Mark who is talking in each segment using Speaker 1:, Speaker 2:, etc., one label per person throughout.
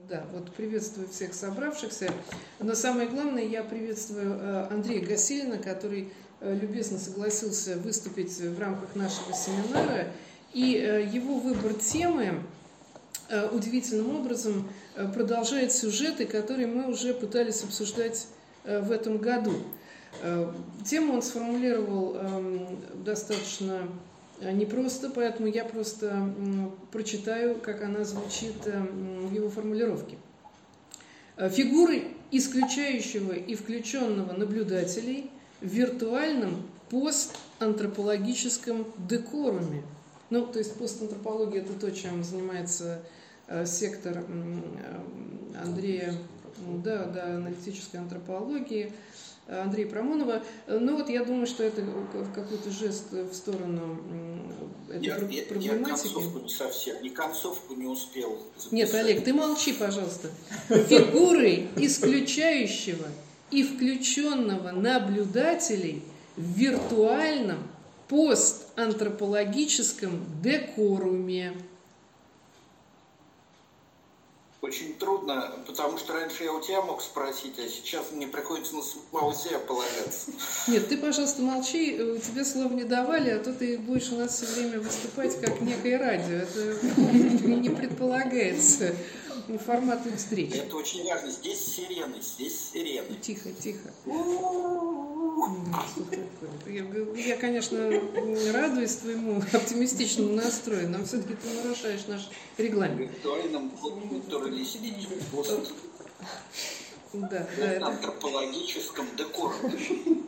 Speaker 1: Да, вот приветствую всех собравшихся. Но самое главное, я приветствую Андрея Гасилина, который любезно согласился выступить в рамках нашего семинара. И его выбор темы удивительным образом продолжает сюжеты, которые мы уже пытались обсуждать в этом году. Тему он сформулировал достаточно непросто, поэтому я просто прочитаю, как она звучит в его формулировке. Фигуры исключающего и включенного наблюдателей в виртуальном постантропологическом декоруме. Ну, то есть постантропология – это то, чем занимается сектор Андрея, аналитической антропологии, Андрея Промонова. Ну вот я думаю, что это какой-то жест в сторону этой проблематики.
Speaker 2: Я концовку не совсем, ни концовку не успел записать.
Speaker 1: Нет, Олег, ты молчи, пожалуйста. Фигуры исключающего и включенного наблюдателей в виртуальном постантропологическом декоруме.
Speaker 2: Очень трудно, потому что раньше я у тебя мог спросить, а сейчас мне приходится на самого себя полагаться.
Speaker 1: Нет, ты, пожалуйста, молчи, тебе слова не давали, а то ты будешь у нас все время выступать как некое радио. Это не предполагается форматных встреч.
Speaker 2: Это очень важно. Здесь сирены.
Speaker 1: Тихо. Я, конечно, радуюсь твоему оптимистичному настрою, но все-таки ты нарушаешь наш регламент.
Speaker 2: В виртуальном натуралистическом антропологическом декоруме.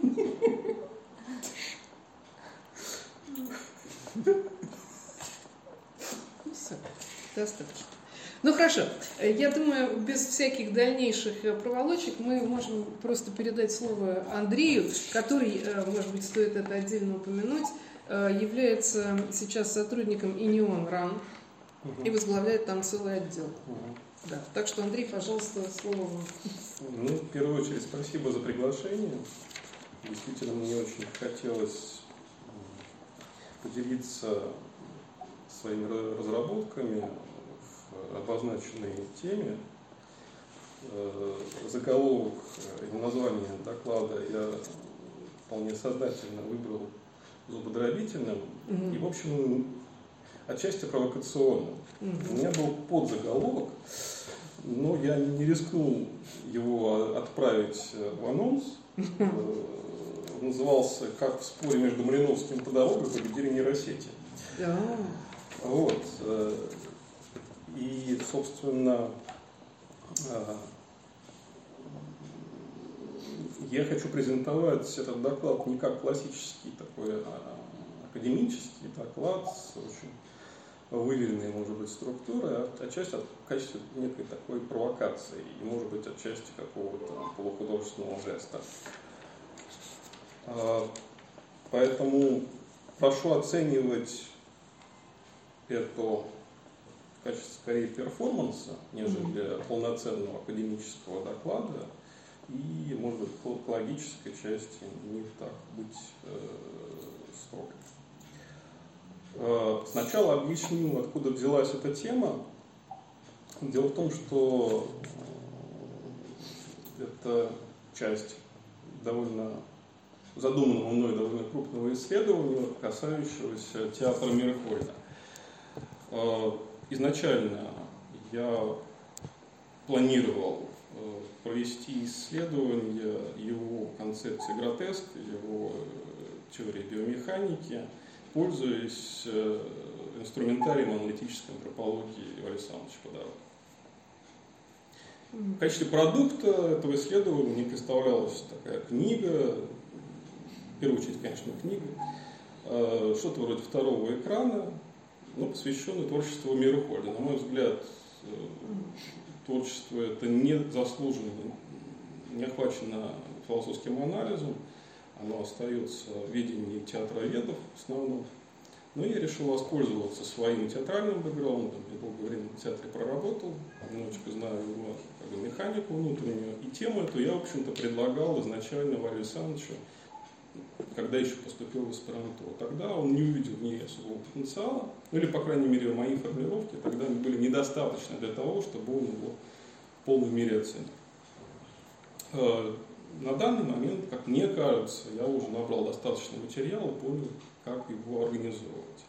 Speaker 1: Все, достаточно. Ну хорошо, я думаю, без всяких дальнейших проволочек мы можем просто передать слово Андрею, который, может быть, стоит это отдельно упомянуть, является сейчас сотрудником INEON RAN и возглавляет там целый отдел. Да. Так что, Андрей, пожалуйста, слово вам.
Speaker 3: Ну, в первую очередь, спасибо за приглашение. Действительно, мне очень хотелось поделиться своими разработками в обозначенной теме. Заголовок и название доклада я вполне сознательно выбрал зубодробительным и, в общем, отчасти провокационным. У меня был подзаголовок, но я не рискнул его отправить в анонс. Он назывался «Как в споре между Малиновским и Тодоровым победили нейросети». Вот. И, собственно, я хочу презентовать этот доклад не как классический такой академический доклад с очень выверенной, может быть, структурой, а отчасти в качестве некой такой провокации и, может быть, отчасти какого-то полухудожественного жеста. Поэтому прошу оценивать это в качестве скорее перформанса, нежели полноценного академического доклада, и, может быть, к логической части не так быть строгой. Сначала объясню, откуда взялась эта тема. Дело в том, что это часть довольно задуманного мной довольно крупного исследования, касающегося театра Мейерхольда. Изначально я планировал провести исследование его концепции гротеска, его теории биомеханики, пользуясь инструментарием аналитической антропологии Ивана Александровича Тодорова. В качестве продукта этого исследования мне представлялась такая книга, в первую очередь, конечно, книга, что-то вроде второго экрана, но посвященное творчеству Мейерхольда. На мой взгляд, творчество это не заслуженно, не охвачено философским анализом, оно остается в видении театроведов в основном. Но я решил воспользоваться своим театральным бэкграундом. Я долгое время в театре проработал, немножечко знаю его механику внутреннюю. И тему эту я, в общем-то, предлагал изначально Валерию Александровичу, когда еще поступил в аспирантуру. Тогда он не увидел в ней особого потенциала, ну или, по крайней мере, мои формулировки тогда были недостаточны для того, чтобы он его полной мере оценить. На данный момент, как мне кажется, я уже набрал достаточно материала, понял, как его организовывать.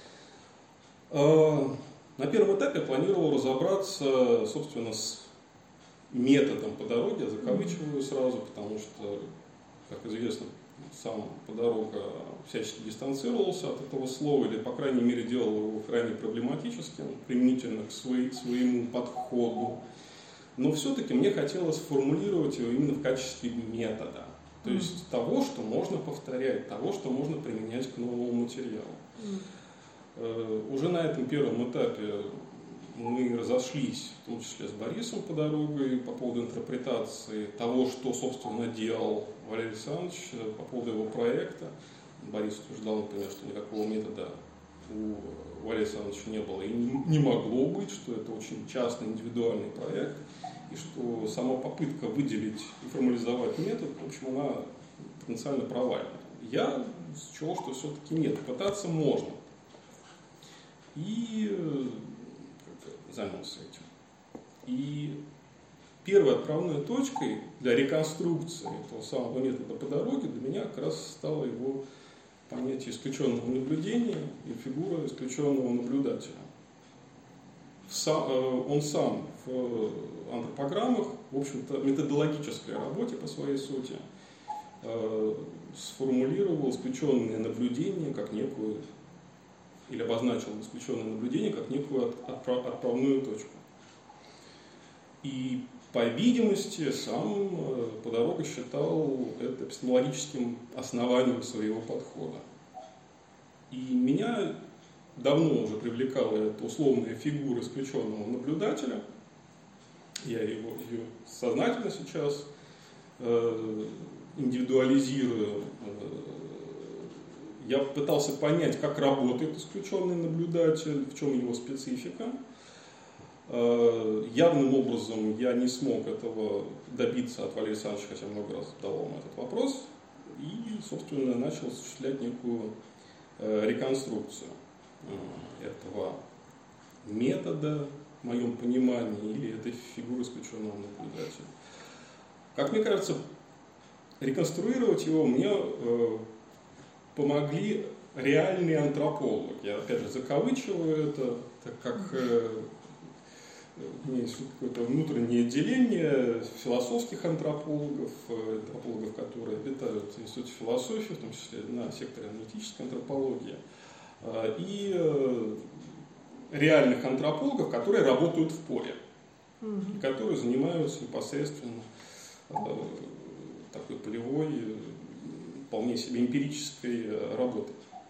Speaker 3: На первом этапе я планировал разобраться, собственно, с методом по дороге, я закавычиваю сразу, потому что, как известно, сам Подорога всячески дистанцировался от этого слова, или, по крайней мере, делал его крайне проблематическим, применительно к своему подходу. Но все-таки мне хотелось сформулировать его именно в качестве метода. То есть того, что можно повторять, того, что можно применять к новому материалу. Уже на этом первом этапе мы разошлись, в том числе с Борисом Подорогой, по поводу интерпретации того, что, собственно, делал Валерий Александрович, по поводу его проекта. Борис утверждал, например, что никакого метода у Валерия Александровича не было и не могло быть, что это очень частный, индивидуальный проект, и что сама попытка выделить и формализовать метод, в общем, она потенциально провальна. Я счел, что все-таки нет, пытаться можно. И занялся этим. И первой отправной точкой для реконструкции этого самого метода по дороге для меня как раз стало его понятие исключенного наблюдения и фигура исключенного наблюдателя. Он сам в антропограммах, в общем-то, методологической работе по своей сути, сформулировал исключенное наблюдение как некую, или обозначил исключенное наблюдение как некую отправную точку. И, по видимости, сам Подорога считал это эпистемологическим основанием своего подхода. И меня давно уже привлекала эта условная фигура исключенного наблюдателя. Я ее сознательно сейчас индивидуализирую. Я пытался понять, как работает исключенный наблюдатель, в чем его специфика. Явным образом я не смог этого добиться от Валерия Александровича, хотя много раз задавал ему этот вопрос. И, собственно, начал осуществлять некую реконструкцию этого метода, в моем понимании, или этой фигуры исключенного наблюдателя. Как мне кажется, реконструировать его мне помогли реальные антропологи. Я, опять же, закавычиваю это, так как у меня есть какое-то внутреннее деление философских антропологов, которые обитают в Институте философии, в том числе на секторе аналитической антропологии, и реальных антропологов, которые работают в поле, и которые занимаются непосредственно такой полевой, вполне себе эмпирической работой.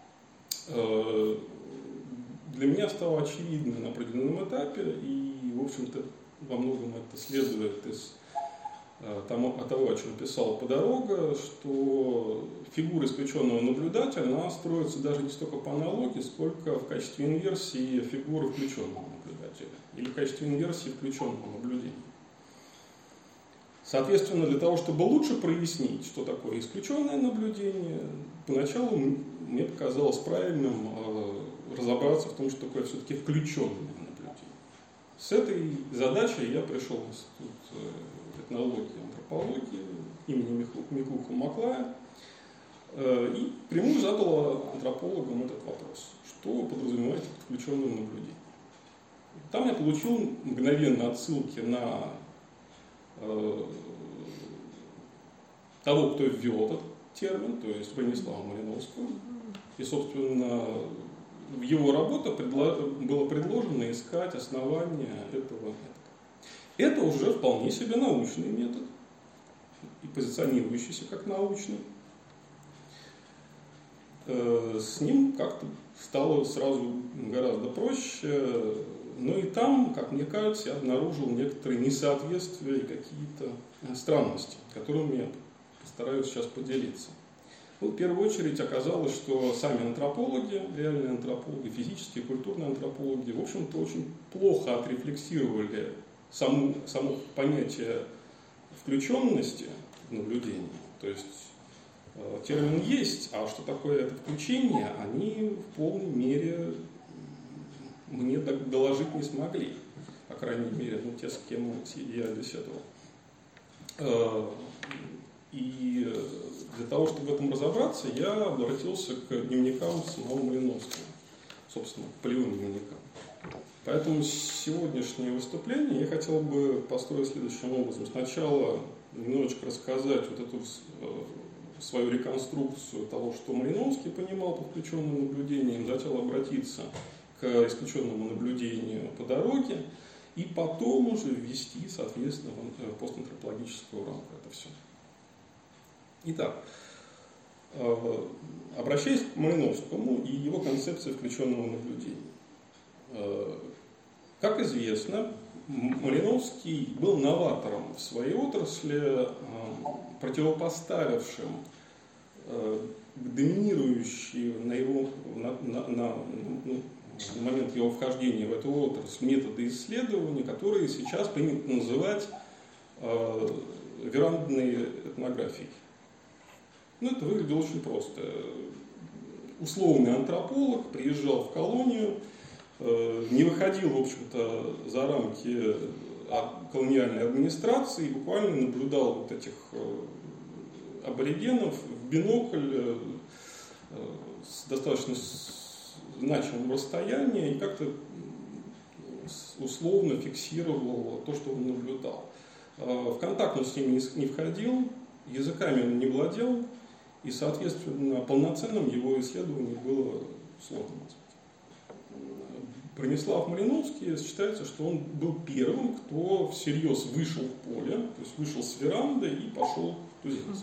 Speaker 3: Для меня стало очевидно на определенном этапе, и, в общем-то, во многом это следует из того, о чем писал Подорога, что фигура исключенного наблюдателя, она строится даже не столько по аналогии, сколько в качестве инверсии фигуры включенного наблюдателя, или в качестве инверсии включенного наблюдения. Соответственно, для того, чтобы лучше прояснить, что такое исключенное наблюдение, поначалу мне показалось правильным разобраться в том, что такое все-таки включенное наблюдение. С этой задачей я пришел в Институт этнологии и антропологии имени Миклуха Маклая и прямую задал антропологам этот вопрос, что подразумевает включенное наблюдение. Там я получил мгновенно отсылки на того, кто ввел этот термин, то есть Бронислава Малиновского. И, собственно, в его работе было предложено искать основания этого метода. Это уже вполне себе научный метод, и позиционирующийся как научный. С ним как-то стало сразу гораздо проще, но и там, как мне кажется, я обнаружил некоторые несоответствия и какие-то странности, которыми я постараюсь сейчас поделиться. Ну, в первую очередь оказалось, что сами антропологи, реальные антропологи, физические, культурные антропологи, в общем-то, очень плохо отрефлексировали само понятие включенности в наблюдении. То есть термин есть, а что такое это включение, они в полной мере мне доложить не смогли. по крайней мере, те, с кем я беседовал. И для того, чтобы в этом разобраться, я обратился к дневникам самого Малиновского, собственно, к полевым дневникам. Поэтому сегодняшнее выступление я хотел бы построить следующим образом. Сначала немножечко рассказать вот эту свою реконструкцию того, что Малиновский понимал по включенным наблюдениям, затем обратиться к исключенному наблюдению по дороге, и потом уже ввести, соответственно, в постантропологическую рамку это все. Итак, обращаясь к Малиновскому и его концепции включенного наблюдения. Как известно, Малиновский был новатором в своей отрасли, противопоставившим доминирующие на момент его вхождения в эту отрасль методы исследования, которые сейчас принято называть верандной этнографией. Это выглядело очень просто. Условный антрополог приезжал в колонию, не выходил, в общем-то, за рамки колониальной администрации, буквально наблюдал вот этих аборигенов в бинокль с достаточно значимым расстоянием и как-то условно фиксировал то, что он наблюдал. В контакт он с ними не входил, языками он не владел, и, соответственно, полноценным его исследование было сложно назвать. Бронислав Малиновский считается, что он был первым, кто всерьез вышел в поле, то есть вышел с веранды и пошел туземцем.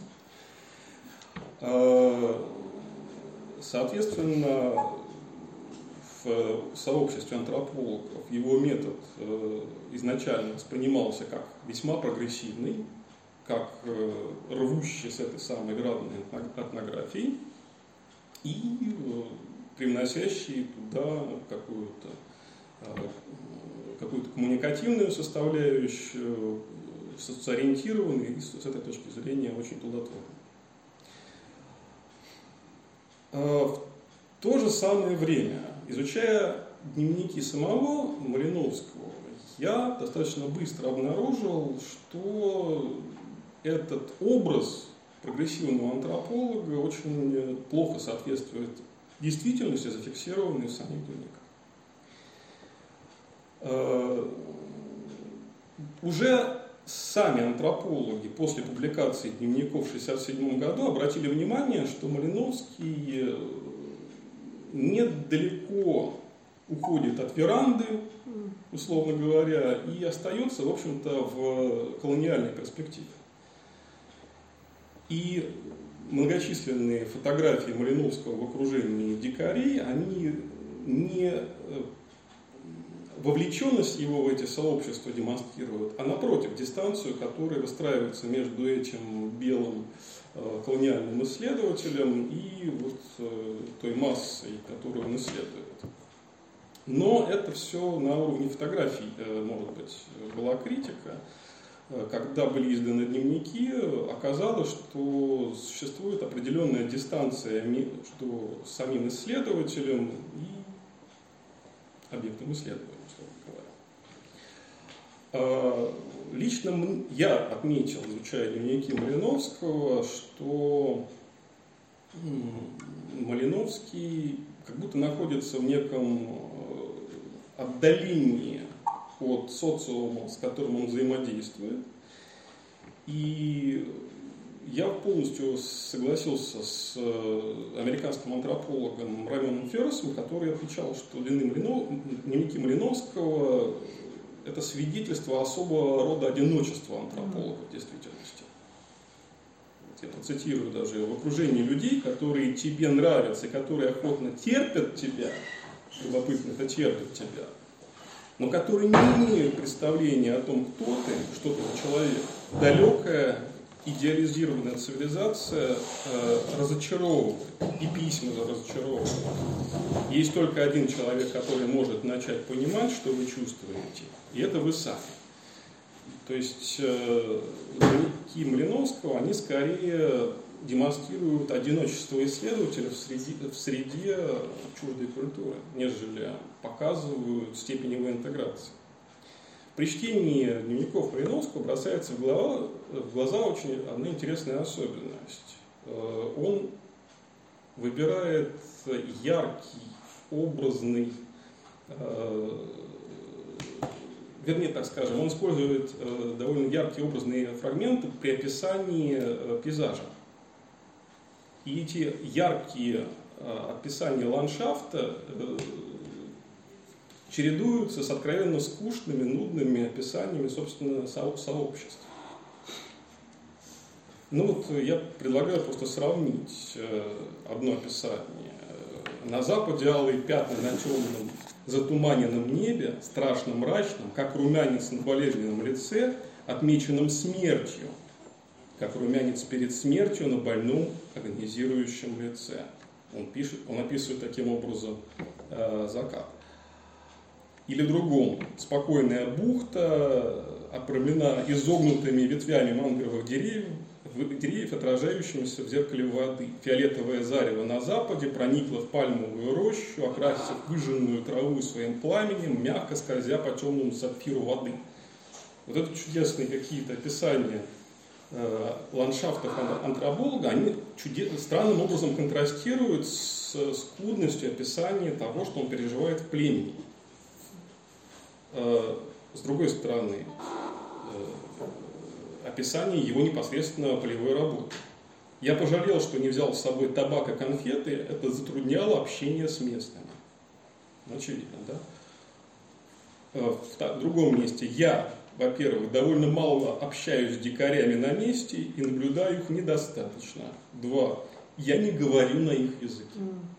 Speaker 3: Соответственно, в сообществе антропологов его метод изначально воспринимался как весьма прогрессивный, как рвущий с этой самой верандной этнографией и привносящий туда какую-то коммуникативную составляющую, социоориентированный и с этой точки зрения очень плодотворный. В то же самое время, изучая дневники самого Малиновского, я достаточно быстро обнаружил, что этот образ прогрессивного антрополога очень плохо соответствует действительности, зафиксированной в самих дневниках. Уже сами антропологи после публикации дневников в 1967 году обратили внимание, что Малиновский недалеко уходит от веранды, условно говоря, и остается, в общем-то, в колониальной перспективе. И многочисленные фотографии Малиновского в окружении дикарей, они не вовлеченность его в эти сообщества демонстрируют, а напротив, дистанцию, которая выстраивается между этим белым колониальным исследователем и вот той массой, которую он исследует. Но это все на уровне фотографий, может быть, была критика. Когда были изданы дневники, оказалось, что существует определенная дистанция между самим исследователем и объектом исследования, условно говоря. Лично я отметил, изучая дневники Малиновского, что Малиновский как будто находится в неком отдалении от социума, с которым он взаимодействует. И я полностью согласился с американским антропологом Раймондом Ферресом, который отмечал, что дневники Малиновского – это свидетельство особого рода одиночества антропологов в действительности. Я процитирую даже: в окружении людей, которые тебе нравятся, которые охотно терпят тебя, любопытно это терпят тебя, но которые не имеют представления о том, кто ты, что ты за человек. Далекая, идеализированная цивилизация разочаровывает, и письма разочаровывают. Есть только один человек, который может начать понимать, что вы чувствуете, и это вы сами. То есть дневники Малиновского, они скорее демонстрируют одиночество исследователя в среде чуждой культуры, нежели показывают степень его интеграции. При чтении дневников Малиновского бросается в глаза очень одна интересная особенность. Он выбирает яркий, образный, вернее, так скажем, он использует довольно яркие образные фрагменты при описании пейзажа. И эти яркие описания ландшафта чередуются с откровенно скучными, нудными описаниями, собственно, сообществ. Ну вот я предлагаю просто сравнить одно описание. На западе алые пятна на темном затуманенном небе, страшно мрачном, как румянец на болезненном лице, отмеченном смертью, как румянец перед смертью на больном агонизирующем лице. Он описывает таким образом закат. Или другом. Спокойная бухта, обрамлена изогнутыми ветвями мангровых деревьев, отражающимися в зеркале воды. Фиолетовое зарево на западе проникло в пальмовую рощу, окрасив выжженную траву своим пламенем, мягко скользя по темному сапфиру воды. Вот это чудесные какие-то описания ландшафтов антрополога, они странным образом контрастируют с скудностью описания того, что он переживает в племени. С другой стороны, описание его непосредственно полевой работы. Я пожалел, что не взял с собой табак и конфеты, это затрудняло общение с местными. Очевидно, да? В другом месте я, во-первых, довольно мало общаюсь с дикарями на месте и наблюдаю их недостаточно. 2. Я не говорю на их языке.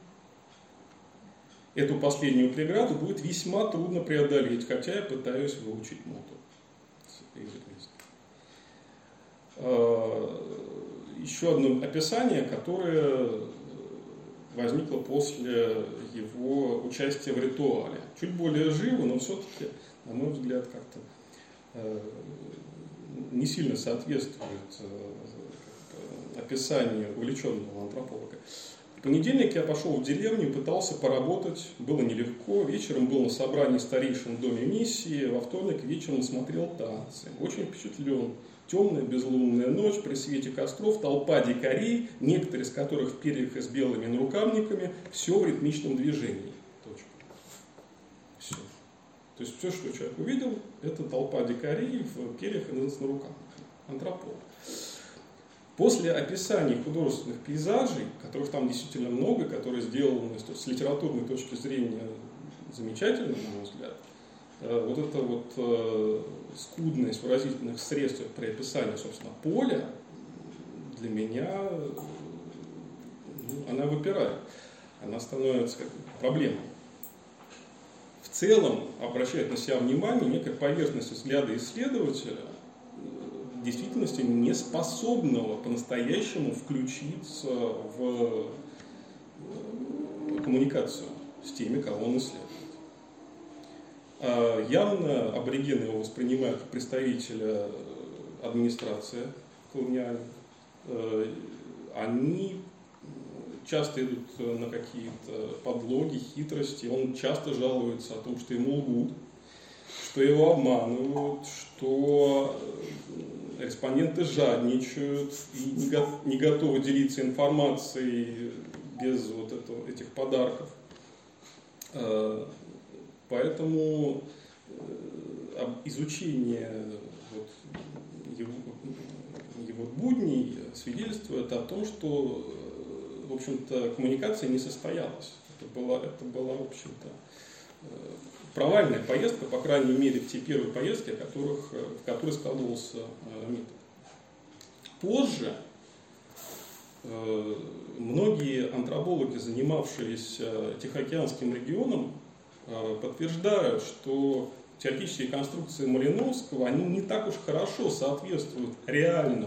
Speaker 3: Эту последнюю преграду будет весьма трудно преодолеть, хотя я пытаюсь выучить моту. Еще одно описание, которое возникло после его участия в ритуале. Чуть более живо, но все-таки, на мой взгляд, как-то не сильно соответствует описанию увлеченного антрополога. В понедельник я пошел в деревню, пытался поработать, было нелегко. Вечером был на собрании старейшин в доме миссии, во вторник вечером смотрел танцы. Очень впечатлен. Темная безлунная ночь, при свете костров, толпа дикарей, некоторые из которых в перьях и с белыми нарукавниками, все в ритмичном движении. Точка. Все. То есть все, что человек увидел, это толпа дикарей в перьях и с нарукавниками. Антрополог. После описаний художественных пейзажей, которых там действительно много, которые сделаны с литературной точки зрения замечательно, на мой взгляд, вот эта вот скудность выразительных средств при описании, собственно, поля, для меня, она выпирает, она становится проблемой. В целом, обращает на себя внимание некая поверхность взгляда исследователя, в действительности не способного по-настоящему включиться в коммуникацию с теми, кого он исследует. Явно аборигены его воспринимают как представителя администрации колониальной. Они часто идут на какие-то подлоги, хитрости. Он часто жалуется о том, что ему лгут, что его обманывают, что респонденты жадничают и не готовы делиться информацией без вот этих подарков. Поэтому изучение его будней свидетельствует о том, что, в общем-то, коммуникация не состоялась. Это была в общем-то, провальная поездка, по крайней мере, в те первые поездки, в которых складывался метод. Позже многие антропологи, занимавшиеся Тихоокеанским регионом, подтверждают, что теоретические конструкции Малиновского, они не так уж хорошо соответствуют реальной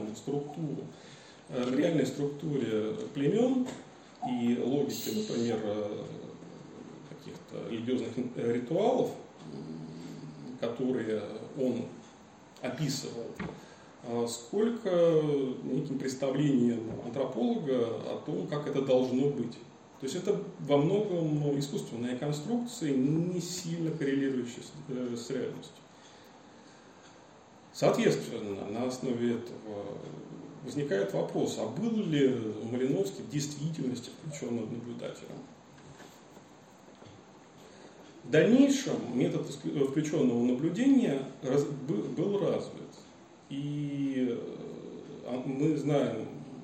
Speaker 3: структуре племен и логике, например, каких-то религиозных ритуалов, которые он описывал, сколько неким представлением антрополога о том, как это должно быть. То есть это во многом искусственные конструкции, не сильно коррелирующие с реальностью. Соответственно, на основе этого возникает вопрос, а был ли Малиновский в действительности включенным наблюдателем? В дальнейшем метод включенного наблюдения был развит. И мы знаем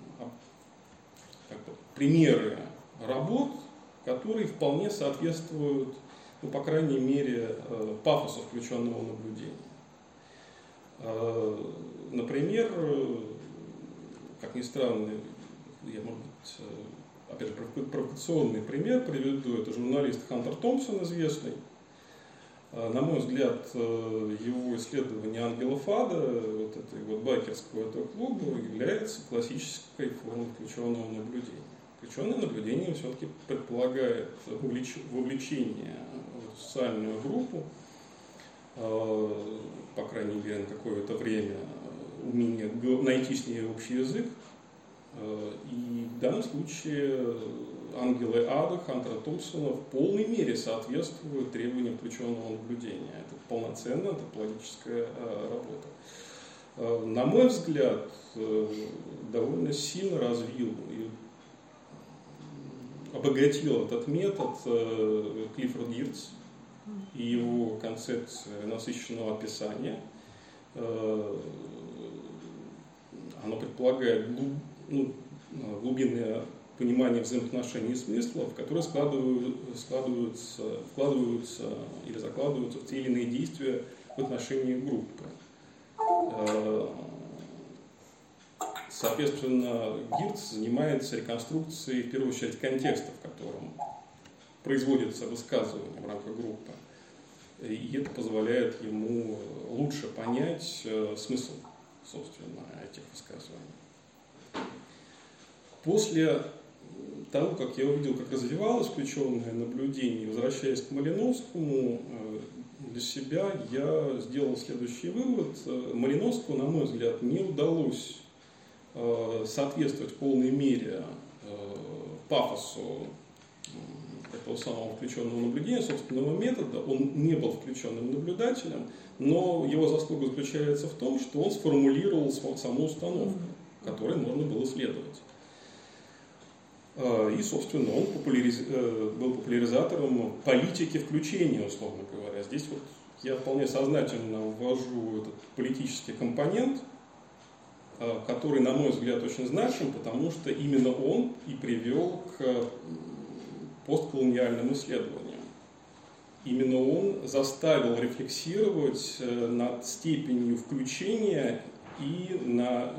Speaker 3: примеры работ, которые вполне соответствуют, ну, по крайней мере, пафосу включенного наблюдения. Например, как ни странно, я, может быть, опять же, провокационный пример приведу, это журналист Хантер Томпсон, известный. На мой взгляд, его исследование ангелов ада, вот этой вот байкерского этого клуба, является классической формой включенного наблюдения. Включенное наблюдение все-таки предполагает вовлечение в социальную группу, по крайней мере, на какое-то время, умение найти с ней общий язык. И в данном случае ангелы ада Хантера Томпсона в полной мере соответствуют требованиям включенного наблюдения. Это полноценная антропологическая работа. На мой взгляд, довольно сильно развил и обогатил этот метод Клиффорд Гиртс и его концепция насыщенного описания. Оно предполагает глубинное понимание взаимоотношений и смыслов, которые вкладываются или закладываются в те или иные действия в отношении группы. Соответственно, Гиртс занимается реконструкцией, в первую очередь, контекста, в котором производится высказывание в рамках группы. И это позволяет ему лучше понять смысл, собственно, этих высказываний. После того, как я увидел, как развивалось включенное наблюдение, возвращаясь к Малиновскому, для себя я сделал следующий вывод. Малиновскому, на мой взгляд, не удалось соответствовать в полной мере пафосу этого самого включенного наблюдения, собственного метода. Он не был включенным наблюдателем, но его заслуга заключается в том, что он сформулировал саму установку, которой можно было следовать. И, собственно, он был популяризатором политики включения, условно говоря. Здесь вот я вполне сознательно ввожу этот политический компонент, который, на мой взгляд, очень значим, потому что именно он и привел к постколониальным исследованиям. Именно он заставил рефлексировать над степенью включения и на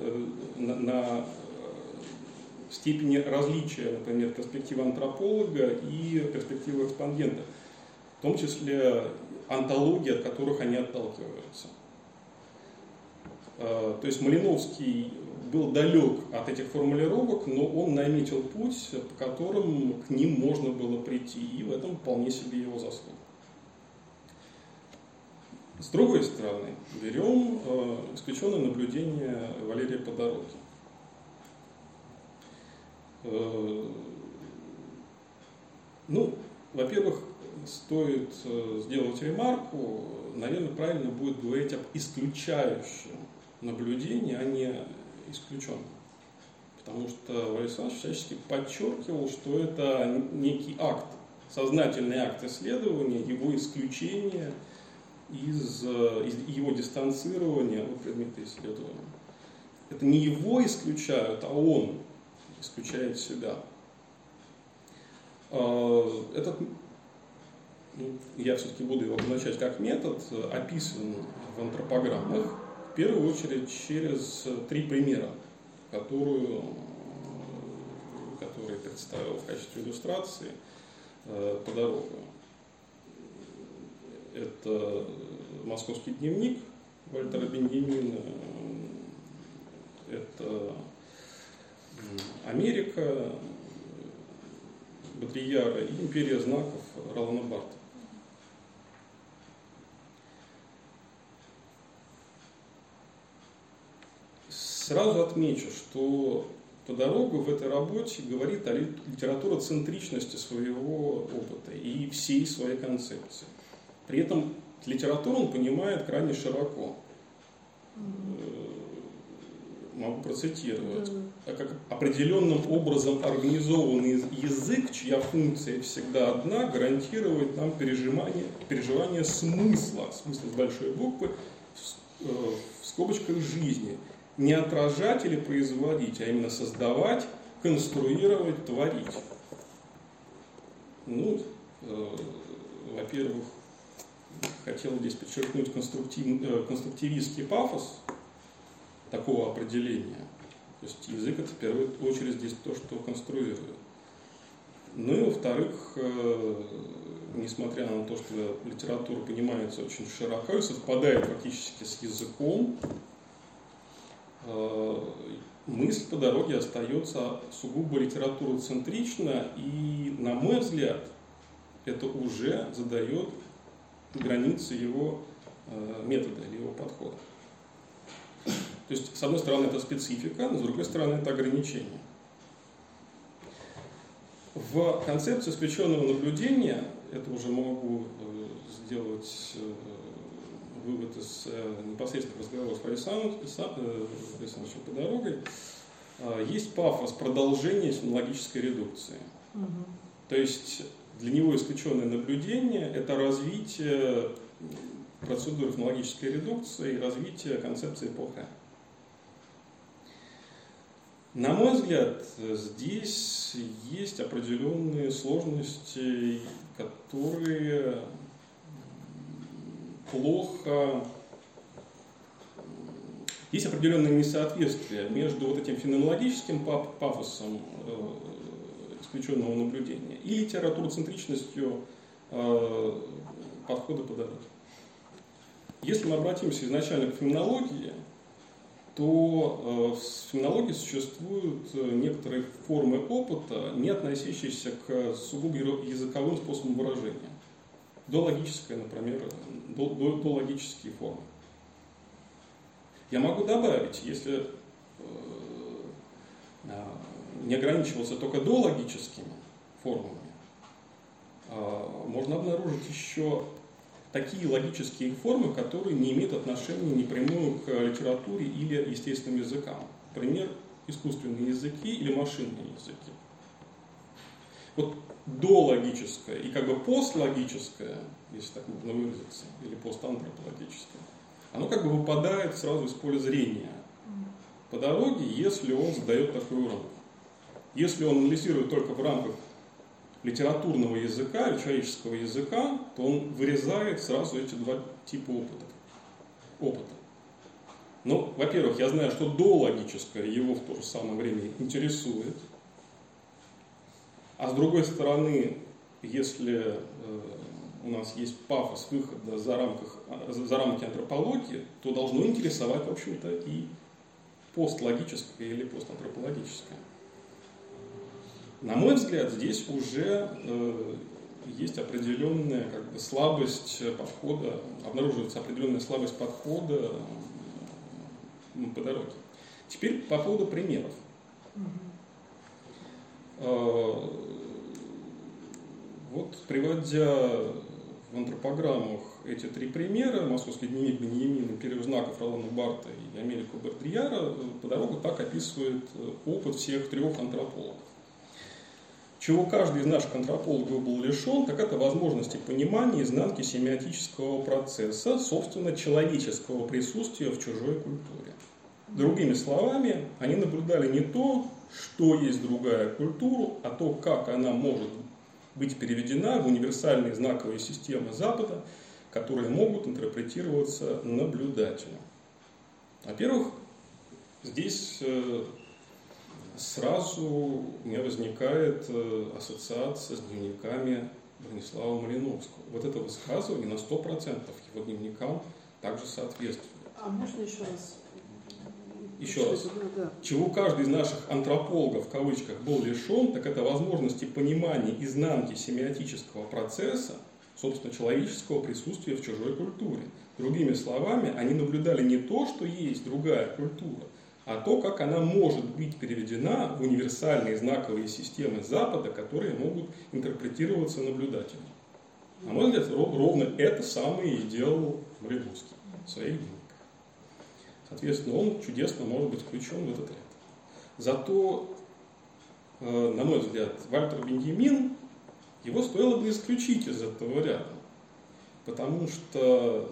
Speaker 3: степени различия, например, перспективы антрополога и перспективы респондента, в том числе онтологии, от которых они отталкиваются. То есть Малиновский был далек от этих формулировок, но он наметил путь, по которым к ним можно было прийти, и в этом вполне себе его заслуга. С другой стороны, берем исключенное наблюдение Валерия Подороки. Ну, во-первых, стоит сделать ремарку, наверное, правильно будет говорить об исключающем наблюдении, а не исключенном. Потому что Валерий Александрович всячески подчеркивал, что это некий акт, сознательный акт исследования, его исключение из его дистанцирования от предмета исследования. Это не его исключают, а он исключает себя. Этот, я все-таки буду его обозначать как метод, описан в антропограммах, в первую очередь через 3 примера, которые представил в качестве иллюстрации Подорога. Это «Московский дневник» Вальтера Беньямина, это «Америка» Бодрияра и «Империя знаков» Ролана Барта. Сразу отмечу, что Подорога в этой работе говорит о литературоцентричности своего опыта и всей своей концепции. При этом литературу он понимает крайне широко. могу процитировать, как определенным образом организованный язык, чья функция всегда одна, гарантирует нам переживание смысла с большой буквы в скобочках жизни. Не отражать или производить, а именно создавать, конструировать, творить. Ну, во-первых, хотел здесь подчеркнуть конструктивистский пафос такого определения. То есть язык — это в первую очередь здесь то, что конструирует. Ну и во-вторых, несмотря на то, что литература понимается очень широко и совпадает практически с языком, мысль по дороге остается сугубо литературоцентрична, и, на мой взгляд, это уже задает границы его метода или его подхода. То есть, с одной стороны, это специфика, но с другой стороны, это ограничение. В концепции исключенного наблюдения, это уже могу сделать вывод из непосредственных разговоров с Александром по дороге, есть пафос продолжения фенологической редукции. То есть для него исключенное наблюдение – это развитие процедуры фенологической редукции и развитие концепции эпохи. На мой взгляд, здесь есть определенные сложности, которые плохо... Есть определенное несоответствие между вот этим феноменологическим пафосом исключенного наблюдения и литературоцентричностью подхода по дороге. Если мы обратимся изначально к феноменологии, то в феноменологии существуют некоторые формы опыта, не относящиеся к сугубо языковым способам выражения. Дологическое, например, дологические формы. Я могу добавить, если не ограничиваться только дологическими формами, можно обнаружить еще такие логические формы, которые не имеют отношения напрямую к литературе или естественным языкам. Например, искусственные языки или машинные языки. Вот дологическое и как бы постлогическое, если так можно выразиться, или постантропологическое, оно как бы выпадает сразу из поля зрения по дороге, если он задает такой урок. Если он анализирует только в рамках литературного языка или человеческого языка, то он вырезает сразу эти два типа опыта. Ну, во-первых, я знаю, что дологическое его в то же самое время интересует. А с другой стороны, если у нас есть пафос выхода за рамки антропологии, то должно интересовать, в общем-то, и постлогическое или постантропологическое. На мой взгляд, здесь уже есть определенная как бы слабость подхода, обнаруживается определенная слабость подхода по дороге. Теперь по поводу примеров. Вот, приводя в антропограммах эти три примера, «Московский дневник Беньямина», «Период знаков» Ролана Барта и «Америку Бертрияра», по дорогу так описывает опыт всех трех антропологов. Чего каждый из наших антропологов был лишен, так это возможности понимания изнанки семиотического процесса, собственно, человеческого присутствия в чужой культуре. Другими словами, они наблюдали не то, что есть другая культура, а то, как она может быть переведена в универсальные знаковые системы Запада, которые могут интерпретироваться наблюдателем. Во-первых, здесь сразу у меня возникает ассоциация с дневниками Бронислава Малиновского. Вот это высказывание на 100% его дневникам также соответствует.
Speaker 1: А можно еще раз?
Speaker 3: Еще раз. Чего каждый из наших антропологов, в кавычках, был лишен, так это возможности понимания изнанки семиотического процесса, собственно, человеческого присутствия в чужой культуре. Другими словами, они наблюдали не то, что есть другая культура, а то, как она может быть переведена в универсальные знаковые системы Запада, которые могут интерпретироваться наблюдателем. На мой взгляд, ровно это самое и делал Малиновский в своих дневниках. Соответственно, он чудесно может быть включен в этот ряд. Зато, на мой взгляд, Вальтер Беньямин, его стоило бы исключить из этого ряда, потому что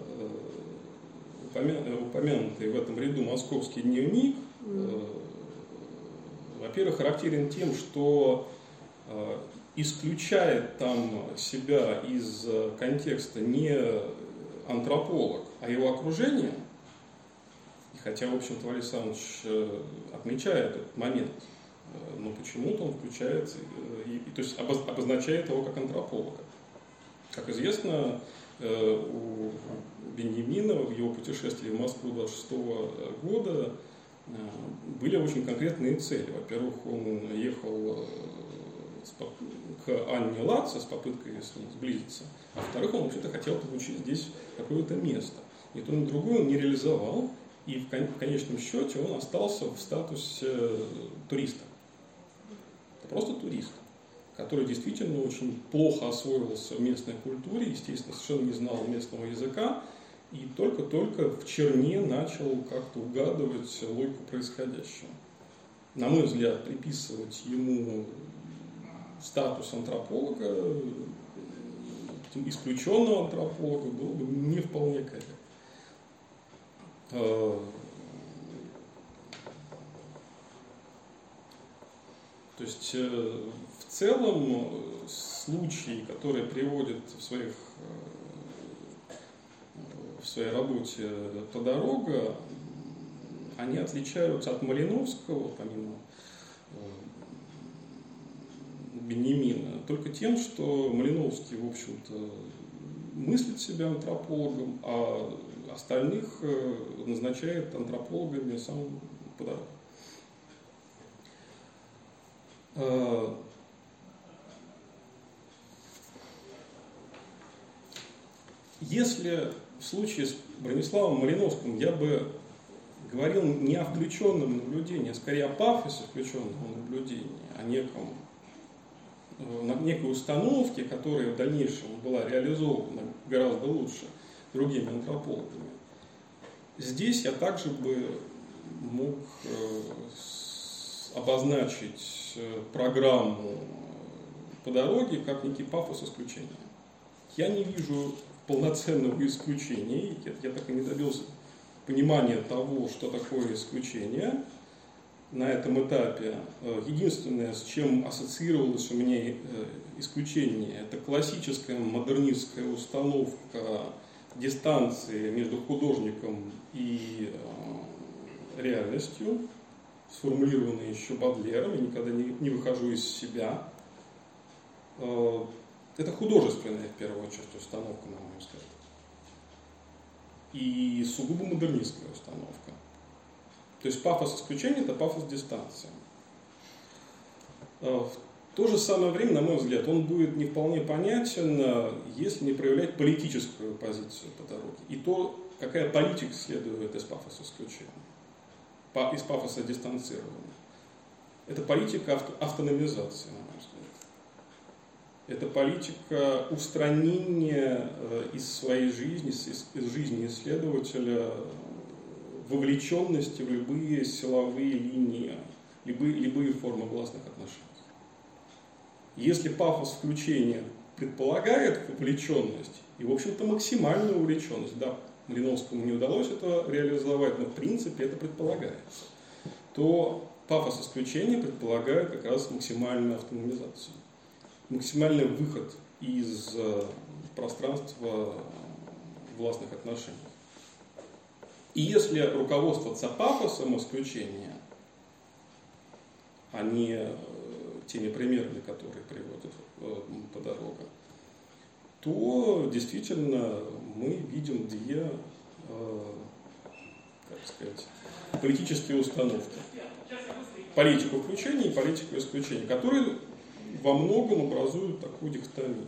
Speaker 3: упомянутый в этом ряду московский дневник, во-первых, характерен тем, что исключает там себя из контекста не антрополог, а его окружение. И хотя, в общем-то, Валерий Александрович отмечает этот момент, но почему-то он включается, то есть обозначает его как антрополога. Как известно, у Беньямина в его путешествии в Москву 26 года были очень конкретные цели. Во-первых, он ехал к Анне Лаце с попыткой с ней сблизиться. А во-вторых, он вообще-то хотел получить здесь какое-то место. Ни то, ни другое он не реализовал. И в конечном счете он остался в статусе туриста. Это просто турист, который действительно очень плохо освоился в местной культуре, естественно, совершенно не знал местного языка, и только-только в черне начал как-то угадывать логику происходящего. На мой взгляд, приписывать ему статус антрополога, исключенного антрополога, было бы не вполне корректно. То есть, в целом, случаи, которые приводит в своей работе Тодорога, они отличаются от Малиновского, помимо Беньямина, только тем, что Малиновский, в общем-то, мыслит себя антропологом, а остальных назначает антропологами сам Тодорог. Если в случае с Брониславом Малиновским я бы говорил не о включенном наблюдении, а скорее о пафосе включенного наблюдения, о некой установке, которая в дальнейшем была реализована гораздо лучше другими антропологами, здесь я также бы мог обозначить программу по дороге как некий пафос исключения. Я не вижу полноценного исключения, я так и не добился понимания того, что такое исключение на этом этапе. Единственное, с чем ассоциировалось у меня исключение, это классическая модернистская установка дистанции между художником и реальностью, сформулированная еще Бодлером, я никогда не выхожу из себя. Это художественная, в первую очередь, установка, на мой взгляд. И сугубо модернистская установка. То есть пафос исключения – это пафос дистанции. В то же самое время, на мой взгляд, он будет не вполне понятен, если не проявлять политическую позицию по дороге. И то, какая политика следует из пафоса исключения, из пафоса дистанцирования. Это политика автономизации, на мой взгляд. Это политика устранения из своей жизни, из жизни исследователя, вовлеченности в любые силовые линии, любые формы властных отношений. Если пафос включения предполагает вовлеченность и, в общем-то, максимальную увлеченность, да, Малиновскому не удалось это реализовать, но в принципе это предполагается, то пафос исключения предполагает как раз максимальную автономизацию, максимальный выход из пространства властных отношений. И если руководствоваться пафосом исключения, а не теми примерами, которые приводит Тодорога, то действительно мы видим две, как сказать, политические установки. Политику включения и политику исключения, которые во многом образуют такую дихотомию.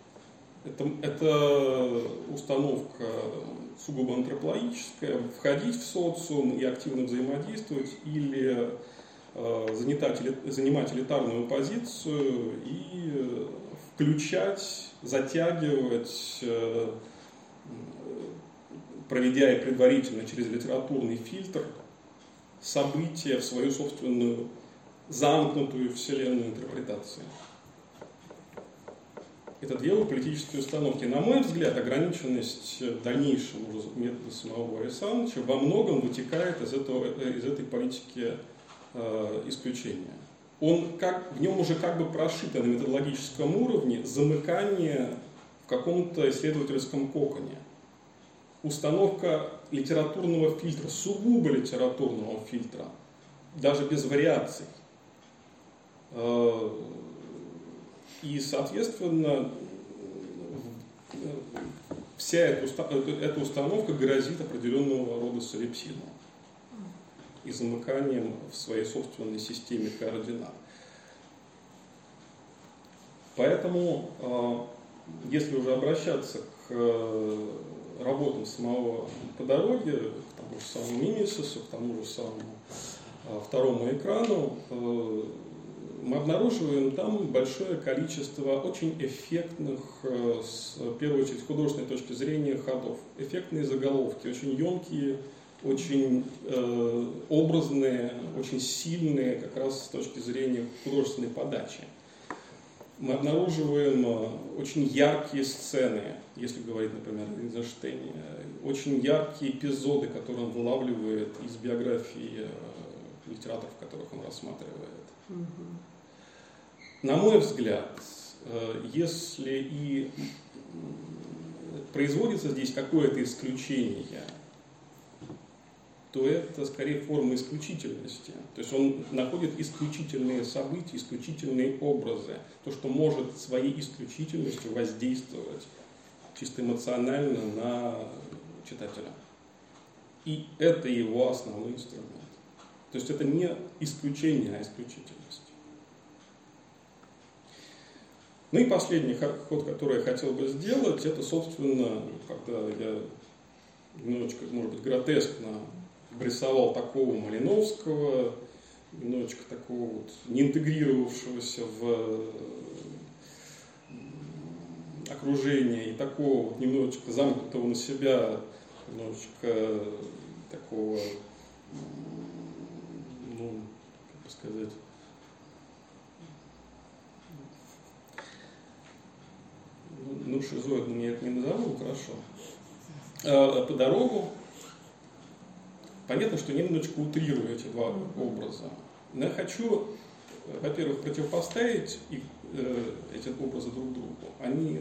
Speaker 3: Это установка сугубо антропологическая, входить в социум и активно взаимодействовать, или занимать элитарную позицию и включать, затягивать проведя и предварительно через литературный фильтр события в свою собственную замкнутую вселенную интерпретации. Это дело политической установки. На мой взгляд, ограниченность дальнейшего метода самого Александровича во многом вытекает из этой политики исключения. В нем уже как бы прошито на методологическом уровне замыкание в каком-то исследовательском коконе. Установка литературного фильтра, сугубо литературного фильтра, даже без вариаций. И, соответственно, вся эта установка грозит определенного рода солипсизмом и замыканием в своей собственной системе координат. Поэтому, если уже обращаться к работам самого по дороге, к тому же самому Мимесису, к тому же самому второму экрану, мы обнаруживаем там большое количество очень эффектных, с первой очередь, с художественной точки зрения, ходов. Эффектные заголовки, очень емкие, очень образные, очень сильные, как раз с точки зрения художественной подачи. Мы обнаруживаем очень яркие сцены, если говорить, например, о Эйзенштейне, очень яркие эпизоды, которые он вылавливает из биографии литераторов, которых он рассматривает. На мой взгляд, если и производится здесь какое-то исключение, то это скорее форма исключительности. То есть он находит исключительные события, исключительные образы, то, что может своей исключительностью воздействовать чисто эмоционально на читателя. И это его основной инструмент. То есть это не исключение, а исключительность. Ну и последний ход, который я хотел бы сделать, это, собственно, когда я немножечко, может быть, гротескно рисовал такого Малиновского, немножечко такого вот неинтегрировавшегося в окружение, и такого вот немножечко замкнутого на себя, немножечко такого, ну, как бы сказать, ну, шизоидным я это не назову, хорошо. По дорогу. Понятно, что я немножечко утрирую эти два образа. Но я хочу, во-первых, противопоставить эти образы друг другу. Они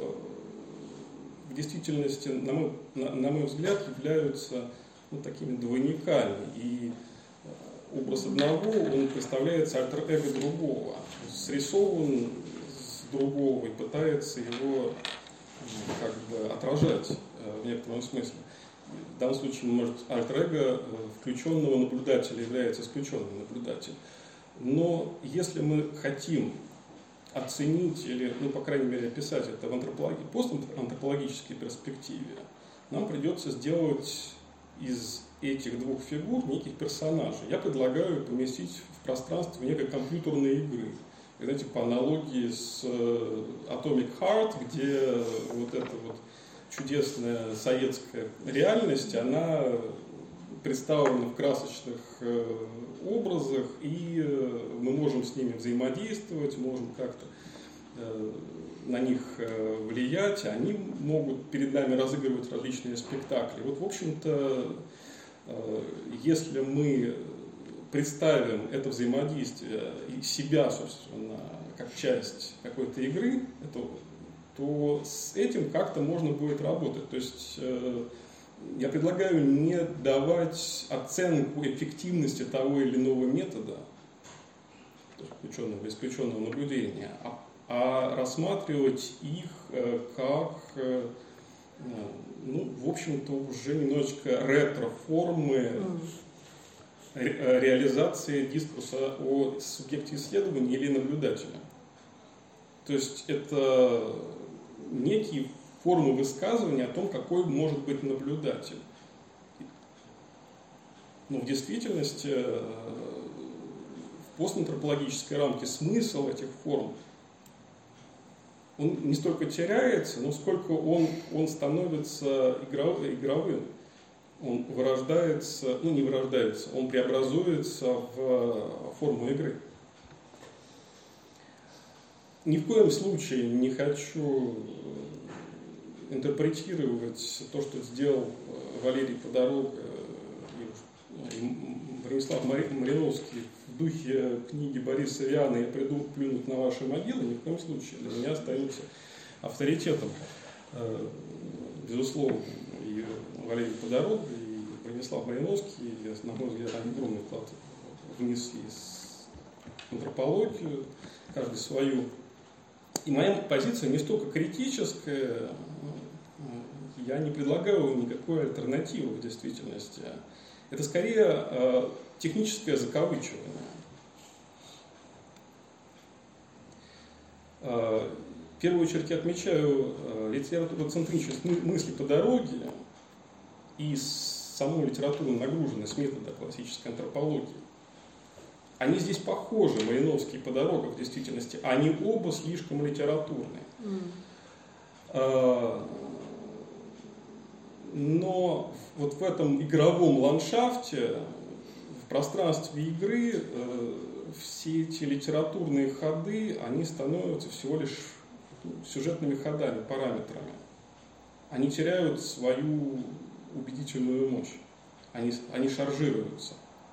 Speaker 3: в действительности, на мой взгляд, являются такими двойниками. И образ одного, он представляется альтер-эго другого, срисован с другого и пытается его как бы отражать в некотором смысле. В данном случае, может, альтер-эго включенного наблюдателя является исключенным наблюдателем. Но если мы хотим оценить или, ну, по крайней мере, описать это в постантропологической перспективе, нам придется сделать из этих двух фигур неких персонажей. Я предлагаю поместить в пространство некой компьютерной игры. И, знаете, по аналогии с Atomic Heart, где вот эта вот чудесная советская реальность, она представлена в красочных образах, и мы можем с ними взаимодействовать, можем как-то на них влиять, они могут перед нами разыгрывать различные спектакли. Вот, в общем-то, если мы представим это взаимодействие и себя, собственно, как часть какой-то игры, то с этим как-то можно будет работать. То есть я предлагаю не давать оценку эффективности того или иного метода, исключенного наблюдения, а рассматривать их как, ну, в общем-то, уже немножечко ретро-формы реализации дискурса о субъекте исследования или наблюдателя. То есть это некие формы высказывания о том, какой может быть наблюдатель. Но в действительности в постантропологической рамке смысл этих форм он не столько теряется, но сколько он становится игровым. Он вырождается, ну не вырождается, он преобразуется в форму игры. Ни в коем случае не хочу интерпретировать то, что сделал Валерий Подорога и Бронислав Малиновский в духе книги Бориса Виана «Я приду плюнуть на ваши могилы», ни в коем случае. Для меня остаются авторитетом, безусловно, и Валерий Подорога, и Бронислав Малиновский, на мой взгляд, огромный вклад внесли в антропологию, каждый свою. И моя позиция не столько критическая, я не предлагаю никакой альтернативы в действительности. Это скорее техническое закавычивание. В первую очередь я отмечаю литературоцентричность мысли по дороге и саму литературную нагруженность метода классической антропологии. Они здесь похожи, Малиновский и Подорога, в действительности. Они оба слишком литературные. Но вот в этом игровом ландшафте, в пространстве игры, все эти литературные ходы, они становятся всего лишь сюжетными ходами, параметрами. Они теряют свою убедительную мощь. Они шаржируются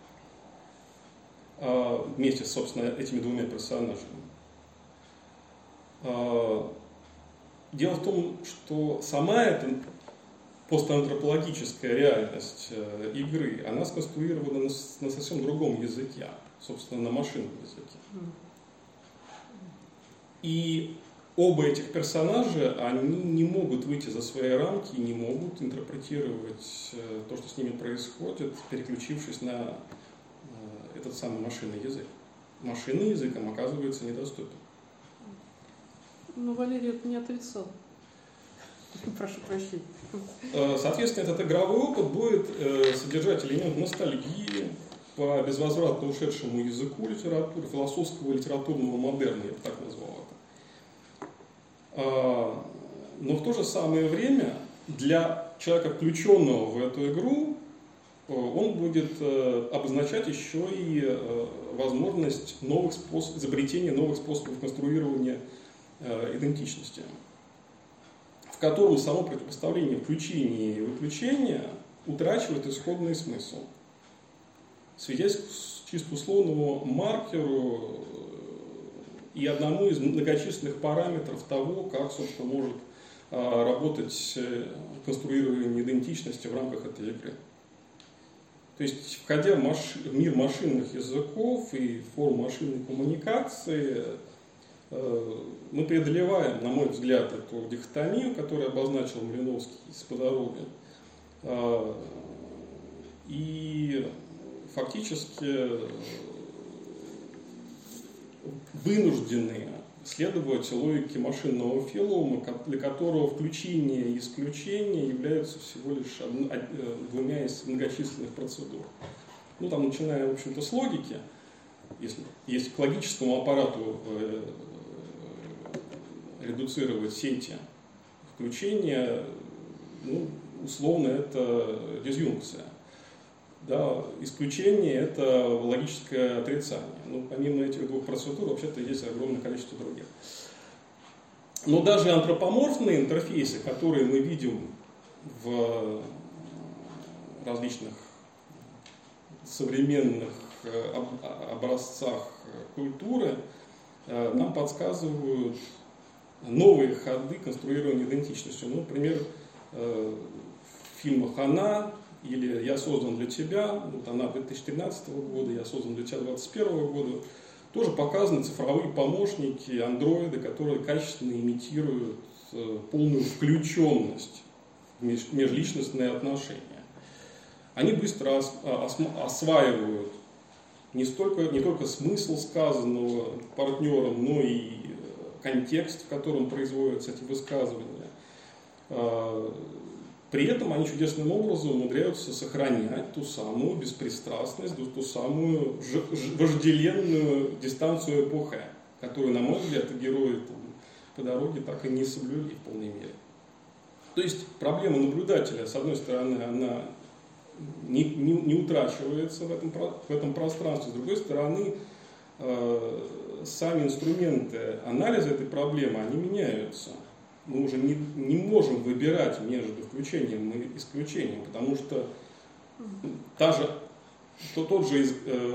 Speaker 3: вместе с, собственно, этими двумя персонажами. Дело в том, что сама эта постантропологическая реальность игры, она сконструирована на совсем другом языке, собственно, на машинном языке. И оба этих персонажа, они не могут выйти за свои рамки, не могут интерпретировать то, что с ними происходит, переключившись на этот самый машинный язык. Машинный язык им оказывается недоступен.
Speaker 1: Ну, Валерий это не отрицал. Прошу прощения.
Speaker 3: Соответственно, этот игровой опыт будет содержать элемент ностальгии по безвозвратно ушедшему языку литературы, философского литературного модерна, я бы так назвал это. Но в то же самое время для человека, включенного в эту игру, он будет обозначать еще и возможность изобретения новых способов конструирования идентичности, в котором само противопоставление включения и выключения утрачивает исходный смысл, сведясь к чисто условному маркеру и одному из многочисленных параметров того, как, собственно, может работать конструирование идентичности в рамках этой игры. То есть, входя в мир машинных языков и форм машинной коммуникации, мы преодолеваем, на мой взгляд, эту дихотомию, которую обозначил Малиновский с Подорогой, и фактически вынуждены следовать логике машинного филоума, для которого включение и исключение являются всего лишь двумя из многочисленных процедур. Ну, там, начиная, в общем-то, с логики, если к логическому аппарату редуцировать сети включения, ну, условно, это дизъюнкция. Да, исключение – это логическое отрицание. Но помимо этих двух процедур, вообще-то есть огромное количество других. Но даже антропоморфные интерфейсы, которые мы видим в различных современных образцах культуры, нам подсказывают новые ходы конструирования идентичности. Ну, например, в фильмах «Она» или «Я создан для тебя», вот «Она» 2013 года, «Я создан для тебя» 2021 года, тоже показаны цифровые помощники, андроиды, которые качественно имитируют полную включенность в межличностные отношения. Они быстро осваивают не только смысл сказанного партнером, но и контекст, в котором производятся эти высказывания. При этом они чудесным образом умудряются сохранять ту самую беспристрастность, ту самую вожделенную дистанцию эпохи, которую, на мой взгляд, герои по дороге так и не соблюли в полной мере. То есть проблема наблюдателя, с одной стороны, она не утрачивается в этом пространстве, с другой стороны, сами инструменты анализа этой проблемы, они меняются. Мы уже не можем выбирать между включением и исключением, потому что тот же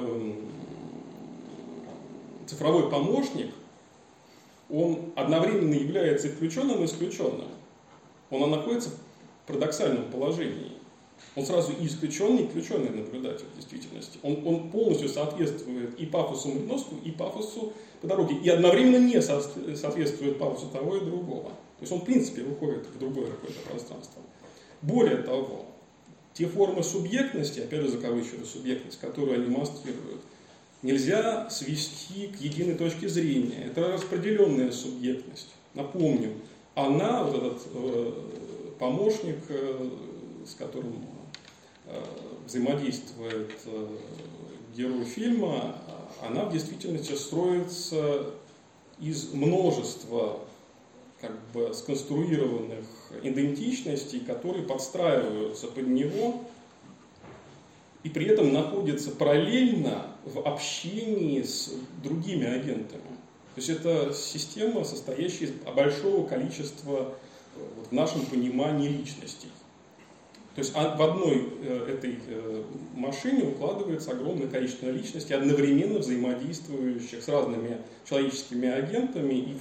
Speaker 3: цифровой помощник, он одновременно является и включенным, и исключенным. Он находится в парадоксальном положении. Он сразу и исключенный, и включенный наблюдатель в действительности. Он полностью соответствует и пафосу Мариновского, и пафосу по дороге. И одновременно не соответствует пафосу того и другого. То есть он в принципе выходит в другое какое-то пространство. Более того, те формы субъектности, опять же закавычиваю субъектность, которую они демонстрируют, нельзя свести к единой точке зрения. Это распределенная субъектность. Напомню, она, вот этот помощник, с которым взаимодействует герой фильма, она в действительности строится из множества сконструированных идентичностей, которые подстраиваются под него и при этом находятся параллельно в общении с другими агентами. То есть это система, состоящая из большого количества, в нашем понимании, личностей. То есть в одной этой машине укладывается огромное количество личностей, одновременно взаимодействующих с разными человеческими агентами и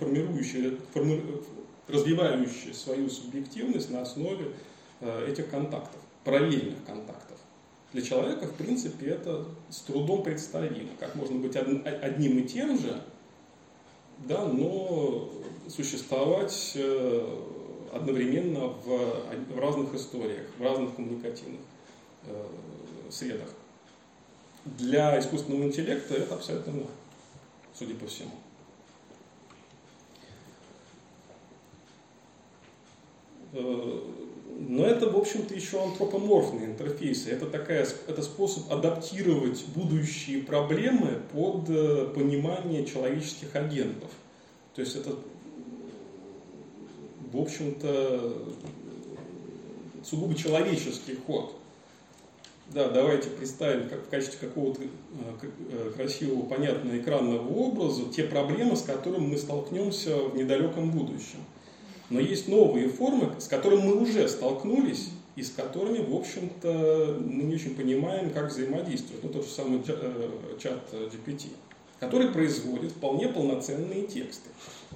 Speaker 3: развивающих свою субъективность на основе этих контактов, параллельных контактов. Для человека, в принципе, это с трудом представимо, как можно быть одним и тем же, да, но существовать одновременно в разных историях, в разных коммуникативных средах. Для искусственного интеллекта это абсолютно норма, судя по всему. Но это, в общем-то, еще антропоморфные интерфейсы. Это способ адаптировать будущие проблемы под понимание человеческих агентов. То есть это, в общем-то, сугубо человеческий ход. Да, давайте представим как в качестве какого-то красивого, понятного экранного образа те проблемы, с которыми мы столкнемся в недалеком будущем. Но есть новые формы, с которыми мы уже столкнулись и с которыми, в общем-то, мы не очень понимаем, как взаимодействовать. Ну, тот же самый чат GPT, который производит вполне полноценные тексты.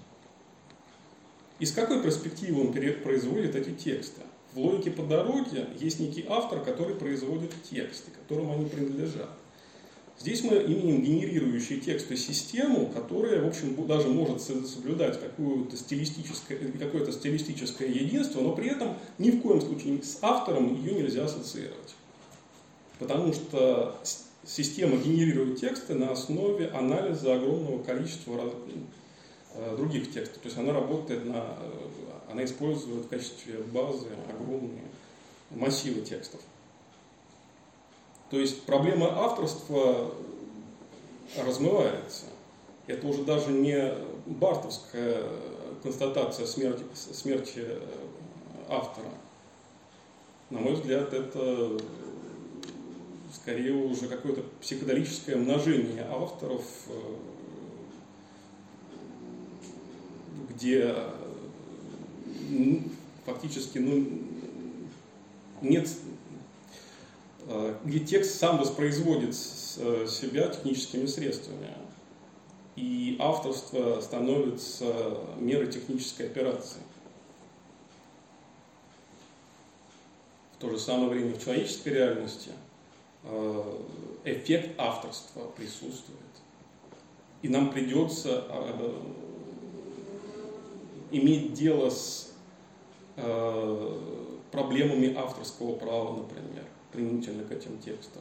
Speaker 3: Из какой перспективы он производит эти тексты? В логике по дороге есть некий автор, который производит тексты, которым они принадлежат. Здесь мы имеем генерирующие тексты систему, которая, в общем, даже может соблюдать какое-то стилистическое единство, но при этом ни в коем случае с автором ее нельзя ассоциировать. Потому что система генерирует тексты на основе анализа огромного количества других текстов. То есть она она использует в качестве базы огромные массивы текстов. То есть проблема авторства размывается. Это уже даже не бартовская констатация смерти автора. На мой взгляд, это скорее уже какое-то психоделическое множение авторов, где фактически нет, где текст сам воспроизводит себя техническими средствами, и авторство становится мерой технической операции. В то же самое время в человеческой реальности эффект авторства присутствует. И нам придется иметь дело с проблемами авторского права, например, применительно к этим текстам.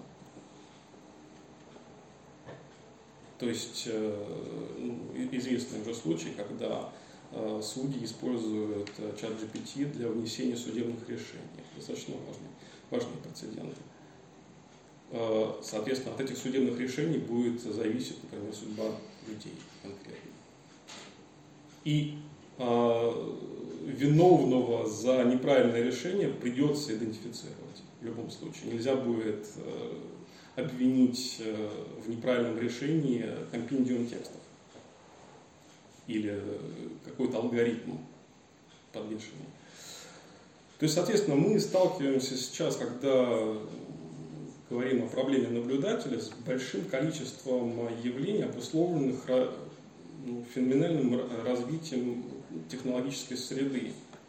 Speaker 3: То есть известный уже случай, когда судьи используют чат GPT для внесения судебных решений. Достаточно важные прецеденты. Соответственно, от этих судебных решений будет зависеть, например, судьба людей конкретно. И виновного за неправильное решение придется идентифицировать в любом случае. Нельзя будет обвинить в неправильном решении компендиум текстов или какой-то алгоритм подвешенный. То есть, соответственно, мы сталкиваемся сейчас, когда говорим о проблеме наблюдателя, с большим количеством явлений, обусловленных феноменальным развитием технологической среды.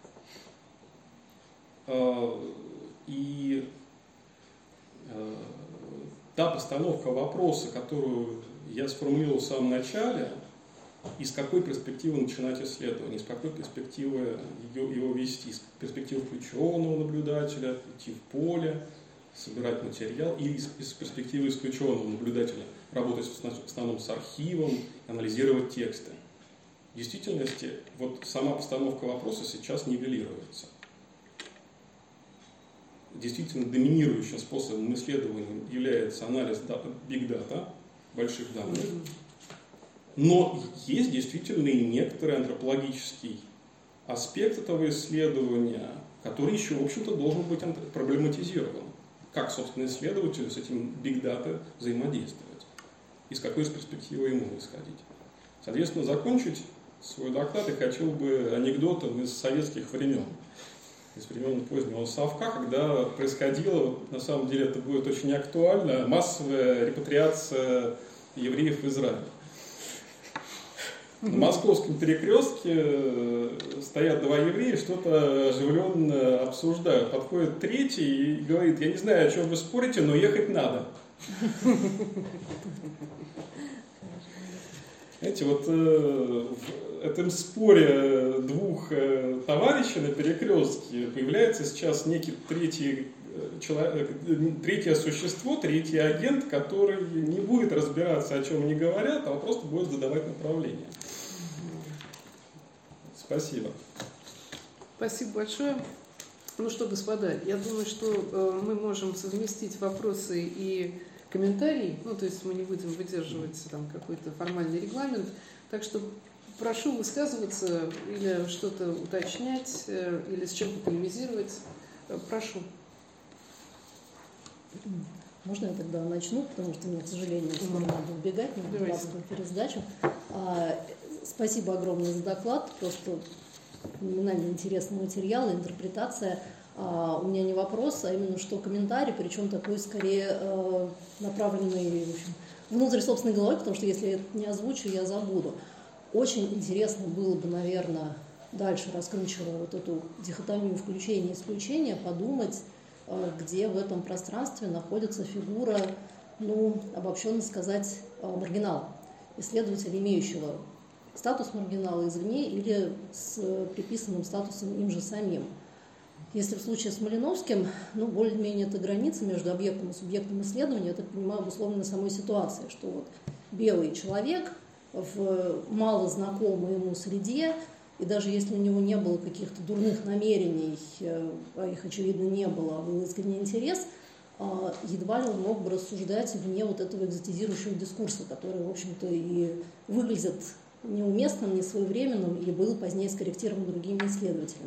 Speaker 3: И та постановка вопроса, которую я сформулировал в самом начале, из какой перспективы начинать исследование, из какой перспективы его вести, из перспективы включенного наблюдателя, идти в поле, собирать материал, или из перспективы исключенного наблюдателя, работать в основном с архивом, анализировать тексты. В действительности, вот сама постановка вопроса сейчас нивелируется. Действительно, доминирующим способом исследования является анализ big data, больших данных. Но есть действительно и некоторый антропологический аспект этого исследования, который еще, в общем-то, должен быть проблематизирован. Как, собственно, исследователю с этим big data взаимодействовать? И с какой перспективы ему исходить? Соответственно, закончить свой доклад я хотел бы анекдотом из советских времен. Из времен позднего совка, когда происходило, на самом деле это будет очень актуально, массовая репатриация евреев в Израиль. На московском перекрестке стоят два еврея, что-то оживленно обсуждают. Подходит третий и говорит: я не знаю, о чем вы спорите, но ехать надо. Знаете, вот в этом споре двух товарищей на перекрестке появляется сейчас некий третье существо, третий агент, который не будет разбираться, о чем они говорят, а просто будет задавать направление. Спасибо.
Speaker 1: Спасибо большое. Ну что, господа, я думаю, что мы можем совместить вопросы и комментарии, ну то есть мы не будем выдерживать там какой-то формальный регламент, так что прошу высказываться или что-то уточнять, или с чем-то полемизировать. Прошу.
Speaker 4: Можно я тогда начну, потому что мне, к сожалению, скоро надо убегать на главную пересдачу. Спасибо огромное за доклад, просто феноменально интересный материал, интерпретация. У меня не вопрос, а именно что комментарий, причем такой скорее направленный, в общем, внутрь собственной головы, потому что если я это не озвучу, я забуду. Очень интересно было бы, наверное, дальше, раскручивая вот эту дихотомию включения и исключения, подумать, где в этом пространстве находится фигура, ну, обобщенно сказать, маргинала, исследователя, имеющего статус маргинала извне или с приписанным статусом им же самим. Если в случае с Малиновским, ну, более-менее эта граница между объектом и субъектом исследования, я так понимаю, обусловлена самой ситуацией, что вот белый человек в малознакомой ему среде, и даже если у него не было каких-то дурных намерений, а их, очевидно, не было, а был искренний интерес, едва ли он мог бы рассуждать вне вот этого экзотизирующего дискурса, который, в общем-то, и выглядит неуместным, несвоевременным и был позднее скорректирован другими исследователями.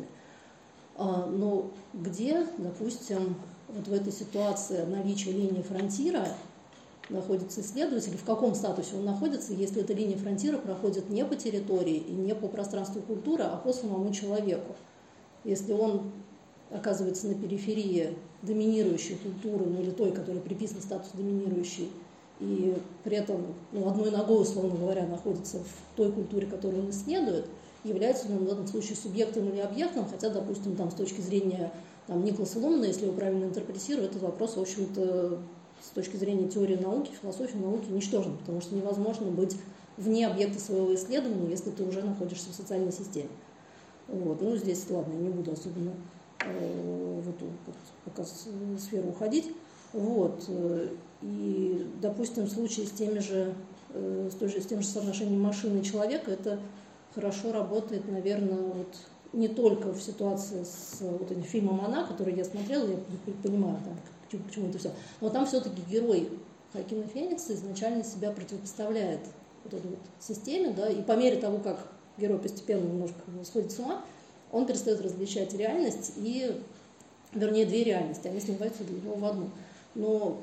Speaker 4: Но где, допустим, вот в этой ситуации наличия линии фронтира находится исследователь, в каком статусе он находится, если эта линия фронтира проходит не по территории и не по пространству культуры, а по самому человеку. Если он оказывается на периферии доминирующей культуры, ну или той, которой приписан статус доминирующей, и при этом одной ногой, условно говоря, находится в той культуре, которую он исследует, является он в этом случае субъектом или объектом, хотя, допустим, там, с точки зрения Николаса Ломана, если его правильно интерпретировать, этот вопрос, в общем-то, с точки зрения теории науки, философии науки, ничтожен, потому что невозможно быть вне объекта своего исследования, если ты уже находишься в социальной системе. Вот. Ну, здесь, ладно, я не буду особенно в эту пока сферу уходить. Вот. И, допустим, в случае с тем же соотношением машины и человека, это хорошо работает, наверное, вот не только в ситуации с вот этим фильмом «Она», который я смотрела, я понимаю, там, почему это все. Но там все-таки герой Хоакина Феникса изначально себя противопоставляет вот этой вот системе, да, и по мере того, как герой постепенно немножко сходит с ума, он перестает различать реальность вернее, две реальности, они сливаются для него в одну. Но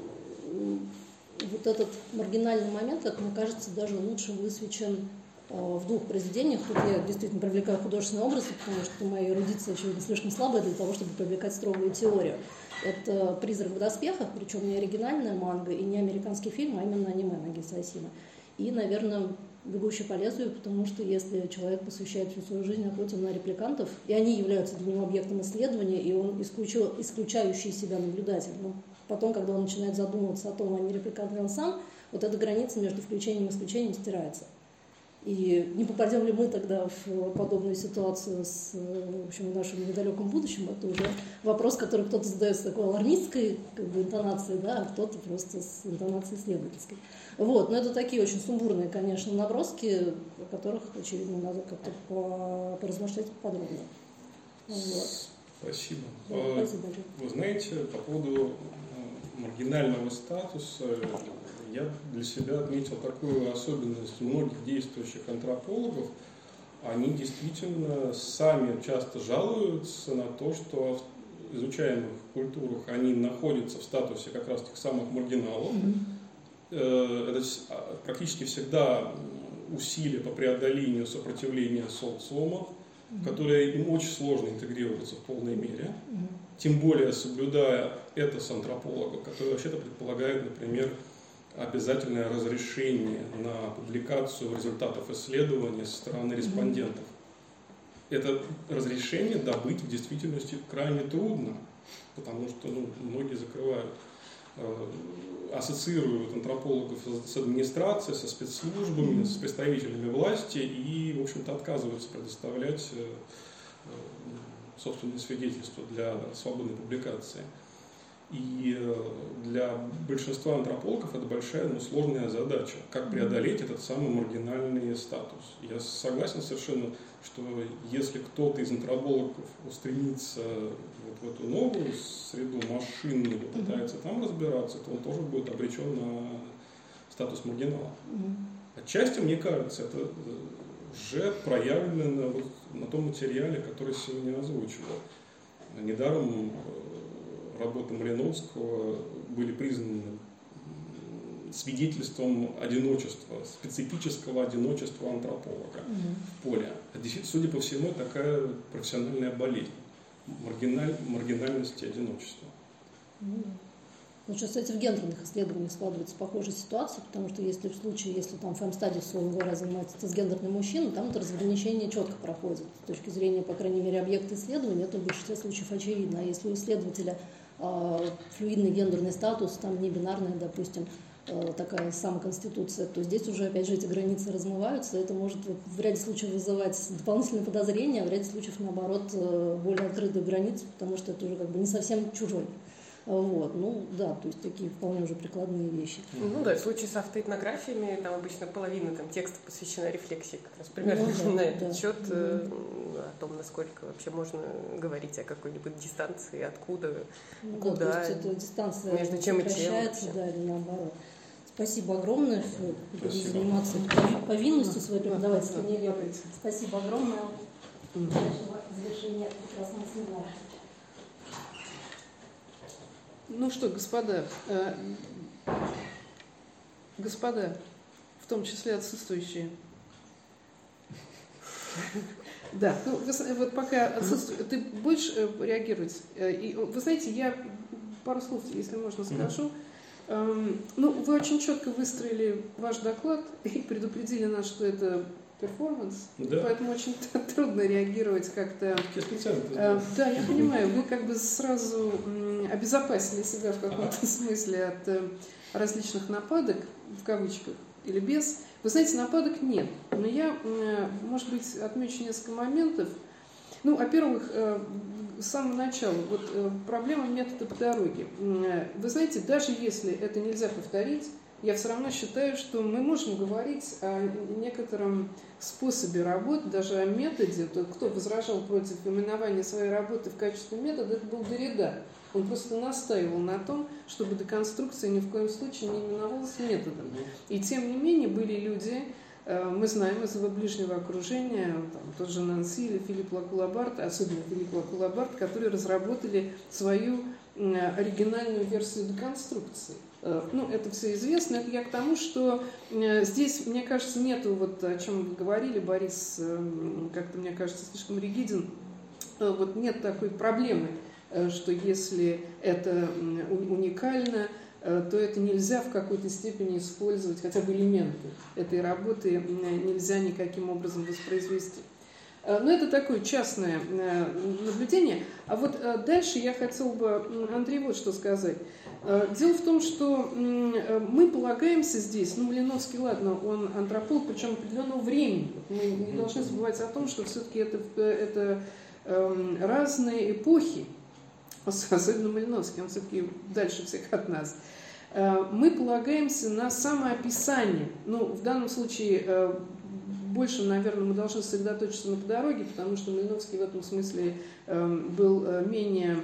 Speaker 4: вот этот маргинальный момент, как мне кажется, даже лучше высвечен в двух произведениях. Тут я действительно привлекаю художественные образы, потому что моя эрудиция, очевидно, слишком слабая для того, чтобы привлекать строгую теорию. Это «Призрак в доспехах», причем не оригинальная манга и не американский фильм, а именно аниме Нагиса Асима. И, наверное, «Бегущий по лезвию», потому что если человек посвящает всю свою жизнь охоте на репликантов, и они являются для него объектом исследования, и он исключающий себя наблюдатель, но потом, когда он начинает задумываться о том, а не репликант ли он сам, вот эта граница между включением и исключением стирается. И не попадем ли мы тогда в подобную ситуацию в общем, в нашем недалеком будущем, это уже вопрос, который кто-то задает с такой алармистской интонацией, да, а кто-то просто с интонацией исследовательской. Вот. Но это такие очень сумбурные, конечно, наброски, о которых, очевидно, надо как-то поразмышлять подробнее. Вот.
Speaker 3: Спасибо.
Speaker 4: Да, спасибо.
Speaker 3: Вы знаете, по поводу маргинального статуса, я для себя отметил такую особенность многих действующих антропологов. Они действительно сами часто жалуются на то, что в изучаемых культурах они находятся в статусе как раз тех самых маргиналов. Это практически всегда усилия по преодолению сопротивления социума, которые им очень сложно интегрироваться в полной мере. Тем более соблюдая этос антрополога, который вообще-то предполагает, например, обязательное разрешение на публикацию результатов исследований со стороны респондентов. Это разрешение добыть в действительности крайне трудно, потому что многие закрывают, ассоциируют антропологов с администрацией, со спецслужбами, с представителями власти и, в общем-то, отказываются предоставлять собственные свидетельства для свободной публикации. И для большинства антропологов это большая, но сложная задача, как преодолеть этот самый маргинальный статус. Я согласен совершенно, что если кто-то из антропологов устремится вот в эту новую среду машинную, пытается там разбираться, то он тоже будет обречен на статус маргинала. Отчасти, мне кажется, это уже проявлено на том материале, который сегодня озвучивал. Недаром работы Малиновского были признаны свидетельством одиночества, специфического одиночества антрополога в поле. А действительно, судя по всему, такая профессиональная болезнь маргинальности одиночества.
Speaker 4: Вот сейчас, кстати, в гендерных исследованиях складывается похожая ситуация, потому что если там фэм-стадия, условно говоря, занимается трансгендерным мужчиной, там это разграничение четко проходит. С точки зрения, по крайней мере, объекта исследования, это в большинстве случаев очевидно. А если у исследователя флюидный гендерный статус, там не бинарная, допустим, такая самоконституция, то здесь уже, опять же, эти границы размываются. Это может в ряде случаев вызывать дополнительные подозрения, а в ряде случаев, наоборот, более открытые границы, потому что это уже как бы не совсем чужой. Вот, то есть такие вполне уже прикладные вещи.
Speaker 5: В случае с автоэтнографиями там обычно половина текста посвящена рефлексии, как раз примерно на этот счет, о том, насколько вообще можно говорить о какой-нибудь дистанции, откуда, куда,
Speaker 4: то есть эта дистанция
Speaker 5: между чем и чем.
Speaker 4: Или наоборот. Спасибо огромное, буду заниматься повинностью своей преподавательской. Спасибо огромное. Завершение прекрасного семинара.
Speaker 1: Ну что, господа, в том числе отсутствующие. Да, вот пока отсутствует, ты будешь реагировать? И, вы знаете, я пару слов, если можно, скажу. Вы очень четко выстроили ваш доклад и предупредили нас, что это перформанс, поэтому очень трудно реагировать как-то. Да, я понимаю, вы как бы сразу обезопасили себя в каком-то смысле от различных нападок, в кавычках, или без. Вы знаете, нападок нет, но я, может быть, отмечу несколько моментов. Во-первых, с самого начала, проблема метода по дороге. Вы знаете, даже если это нельзя повторить, я все равно считаю, что мы можем говорить о некотором способе работы, даже о методе. Кто возражал против именования своей работы в качестве метода, это был Деррида. Он просто настаивал на том, чтобы деконструкция ни в коем случае не именовалась методом. И тем не менее были люди, мы знаем из его ближнего окружения, там, тот же Нанси или Филипп Лакулабарт, особенно Филипп Лакулабарт, которые разработали свою оригинальную версию деконструкции. Ну, это все известно. Это я к тому, что здесь, мне кажется, нету, вот о чем вы говорили, Борис, как-то, мне кажется, слишком ригиден, вот нет такой проблемы, что если это уникально, то это нельзя в какой-то степени использовать, хотя бы элементы этой работы нельзя никаким образом воспроизвести. Но это такое частное наблюдение. А вот дальше я хотела бы, Андрей, вот что сказать. Дело в том, что мы полагаемся здесь, Малиновский, ладно, он антрополог, причем определенного времени. Мы не должны забывать о том, что все-таки это разные эпохи, особенно Малиновский, он все-таки дальше всех от нас. Мы полагаемся на самоописание. Ну, в данном случае больше, наверное, мы должны сосредоточиться на «По-дороге», потому что Малиновский в этом смысле был менее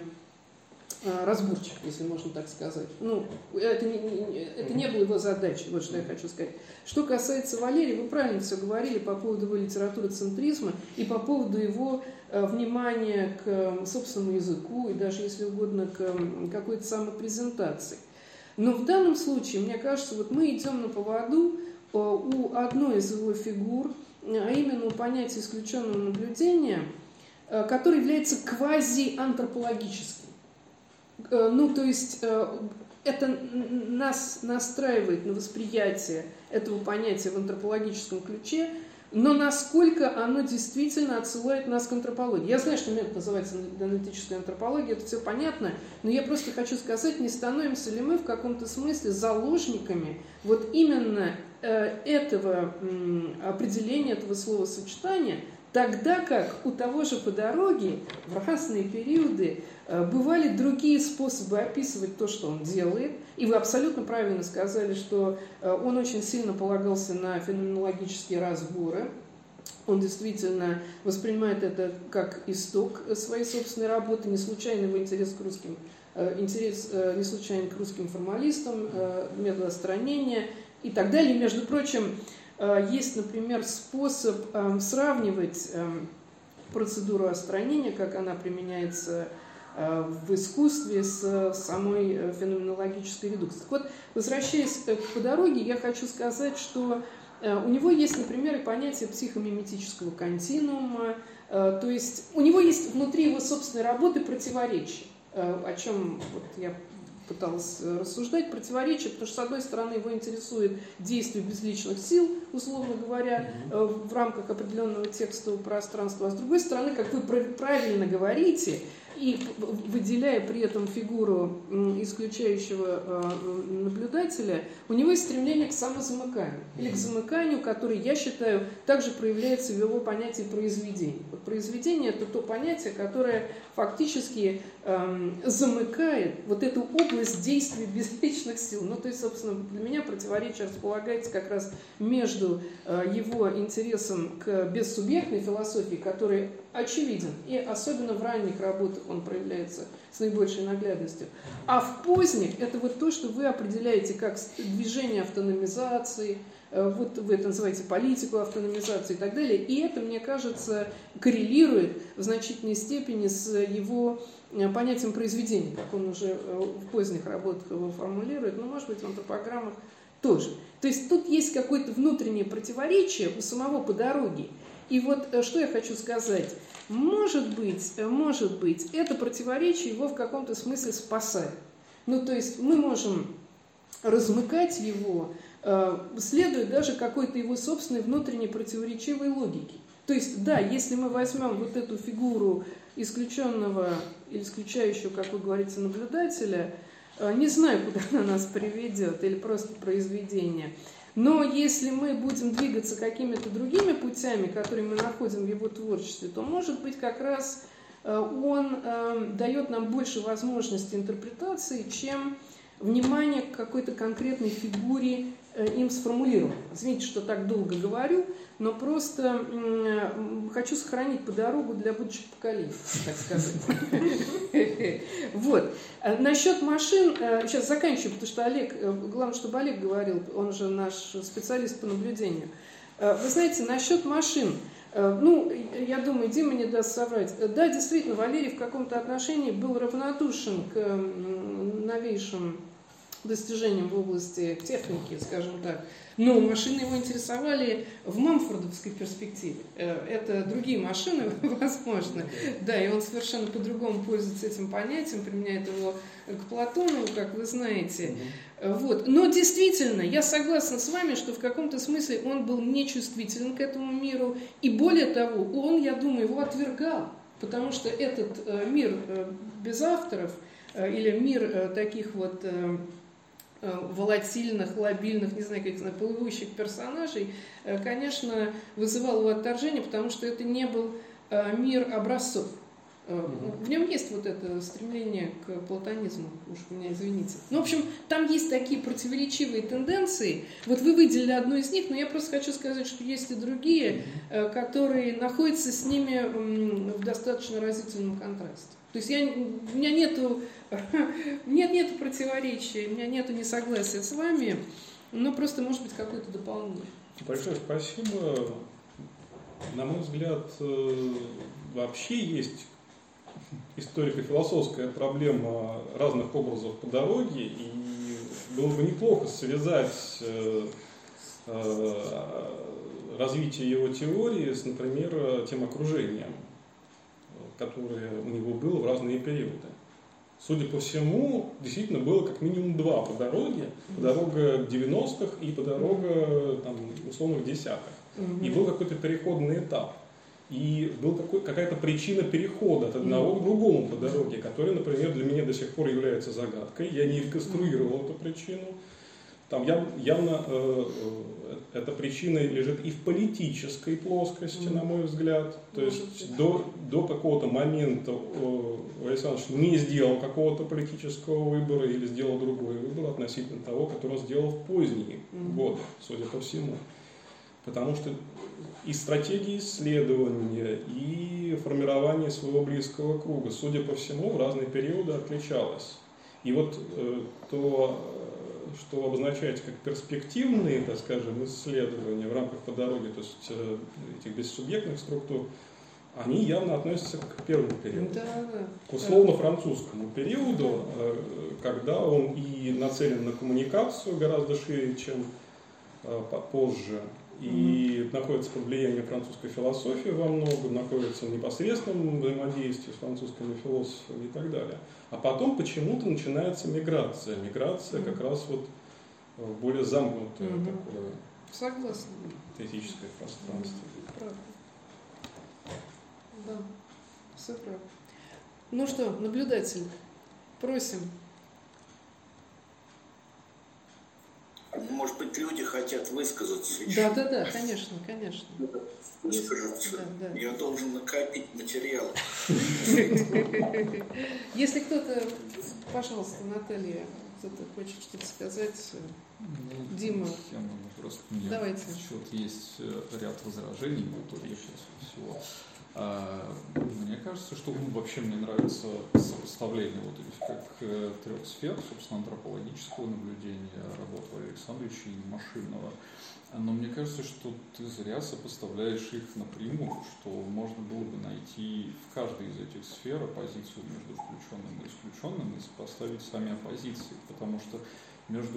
Speaker 1: разборчив, если можно так сказать. Ну, это не было его задачей, вот что я хочу сказать. Что касается Валерия, вы правильно все говорили по поводу его литературоцентризма и по поводу его внимания к собственному языку и даже, если угодно, к какой-то самопрезентации. Но в данном случае, мне кажется, вот мы идем на поводу у одной из его фигур, а именно у понятия исключенного наблюдения, которое является квазиантропологическим. Ну, то есть это нас настраивает на восприятие этого понятия в антропологическом ключе, но насколько оно действительно отсылает нас к антропологии. Я знаю, что метод называется аналитическая антропология, это все понятно, но я просто хочу сказать, не становимся ли мы в каком-то смысле заложниками вот именно этого определения, этого словосочетания, тогда как у того же «По-дороге» в разные периоды бывали другие способы описывать то, что он делает. И вы абсолютно правильно сказали, что он очень сильно полагался на феноменологические разборы. Он действительно воспринимает это как исток своей собственной работы. Не случайно его интерес не случайно к русским формалистам, метод отстранения и так далее. Между прочим, есть, например, способ сравнивать процедуру отстранения, как она применяется в искусстве, с самой феноменологической редукцией. Так вот, возвращаясь к «По-дороге», я хочу сказать, что у него есть, например, и понятие психомиметического континуума, то есть у него есть внутри его собственной работы противоречия, о чем вот я пыталась рассуждать, противоречия, потому что, с одной стороны, его интересует действие безличных сил, условно говоря, в рамках определенного текстового пространства, а с другой стороны, как вы правильно говорите, и выделяя при этом фигуру исключающего наблюдателя, у него есть стремление к самозамыканию, или к замыканию, которое, я считаю, также проявляется в его понятии произведения. Вот произведение – это то понятие, которое фактически замыкает вот эту область действия безличных сил. Ну, то есть, собственно, для меня противоречие располагается как раз между его интересом к бессубъектной философии, который очевиден, и особенно в ранних работах он проявляется с наибольшей наглядностью. А в поздних это вот то, что вы определяете как движение автономизации, вот вы это называете политику автономизации и так далее, и это, мне кажется, коррелирует в значительной степени с его понятием произведения, как он уже в поздних работах его формулирует, но, может быть, в антропограммах тоже. То есть тут есть какое-то внутреннее противоречие у самого «По-дороге». И вот что я хочу сказать. Может быть, это противоречие его в каком-то смысле спасает. Ну, то есть мы можем размыкать его, следуя даже какой-то его собственной внутренней противоречивой логике. То есть, да, если мы возьмем вот эту фигуру исключенного или исключающего, как вы говорите, наблюдателя, не знаю, куда она нас приведет, или просто произведение. Но если мы будем двигаться какими-то другими путями, которые мы находим в его творчестве, то, может быть, как раз он дает нам больше возможностей интерпретации, чем внимание к какой-то конкретной фигуре им сформулировано. Извините, что так долго говорю, но просто хочу сохранить «По-дорогу» для будущих поколений, так сказать. Вот. Насчет машин, сейчас заканчиваю, потому что Олег, главное, чтобы Олег говорил, он же наш специалист по наблюдению. Вы знаете, насчет машин. Ну, я думаю, Дима не даст соврать. Да, действительно, Валерий в каком-то отношении был равнодушен к новейшим достижениям в области техники, скажем так. Но машины его интересовали в мамфордовской перспективе. Это другие машины, возможно. Да, и он совершенно по-другому пользуется этим понятием, применяет его к Платонову, как вы знаете. Вот. Но действительно, я согласна с вами, что в каком-то смысле он был нечувствителен к этому миру. И более того, он, я думаю, его отвергал. Потому что этот мир без авторов, или мир таких вот волатильных, лобильных, не знаю, как сказать, плывущих персонажей, конечно, вызывал его отторжение, потому что это не был мир образцов. В нем есть вот это стремление к платонизму, уж меня извините. Ну, в общем, там есть такие противоречивые тенденции. Вот вы выделили одну из них, но я просто хочу сказать, что есть и другие, которые находятся с ними в достаточно разительном контрасте. То есть у меня нету противоречия, у меня нету несогласия с вами, но просто может быть какое-то дополнение.
Speaker 3: Большое спасибо. На мой взгляд, вообще есть историко-философская проблема разных образов по дороге, и было бы неплохо связать развитие его теории с, например, тем окружением, которое у него было в разные периоды. Судя по всему, действительно было как минимум два по дороге. Подорога 90-х и подорога там, условных десятых. И был какой-то переходный этап. И была какая-то причина перехода от одного к другому по дороге, которая, например, для меня до сих пор является загадкой. Я не реконструировал эту причину. Там явно эта причина лежит и в политической плоскости, на мой взгляд. То есть до какого-то момента Александр не сделал какого-то политического выбора или сделал другой выбор относительно того, который он сделал в поздние годы, судя по всему. Потому что и стратегия исследования, и формирование своего близкого круга, судя по всему, в разные периоды отличалось. И вот то, что вы обозначаете как перспективные, так скажем, исследования в рамках по дороге, то есть этих бессубъектных структур, они явно относятся к первому периоду. К условно-французскому периоду, когда он и нацелен на коммуникацию гораздо шире, чем позже, и находится под влиянием французской философии во многом, находится в непосредственном взаимодействии с французскими философами и так далее. А потом почему-то начинается миграция. Миграция как раз вот в более замкнутое такое теоретическое пространство.
Speaker 1: Правда. Да, все правда. Ну что, наблюдатель, просим.
Speaker 2: Может быть, люди хотят высказаться еще.
Speaker 1: Да, конечно.
Speaker 2: Выскажутся.
Speaker 1: Да.
Speaker 2: Я должен накопить материал.
Speaker 1: Если кто-то, пожалуйста, Наталья, кто-то хочет что-то сказать, Дима.
Speaker 6: Я могу просто,
Speaker 1: давайте.
Speaker 6: Есть ряд возражений по итоге всего. Мне кажется, что вообще мне нравится сопоставление вот этих как трех сфер, собственно, антропологического наблюдения, работы Валерия Александровича и машинного. Но мне кажется, что ты зря сопоставляешь их напрямую, что можно было бы найти в каждой из этих сфер оппозицию между включенным и исключенным и сопоставить сами оппозиции, потому что между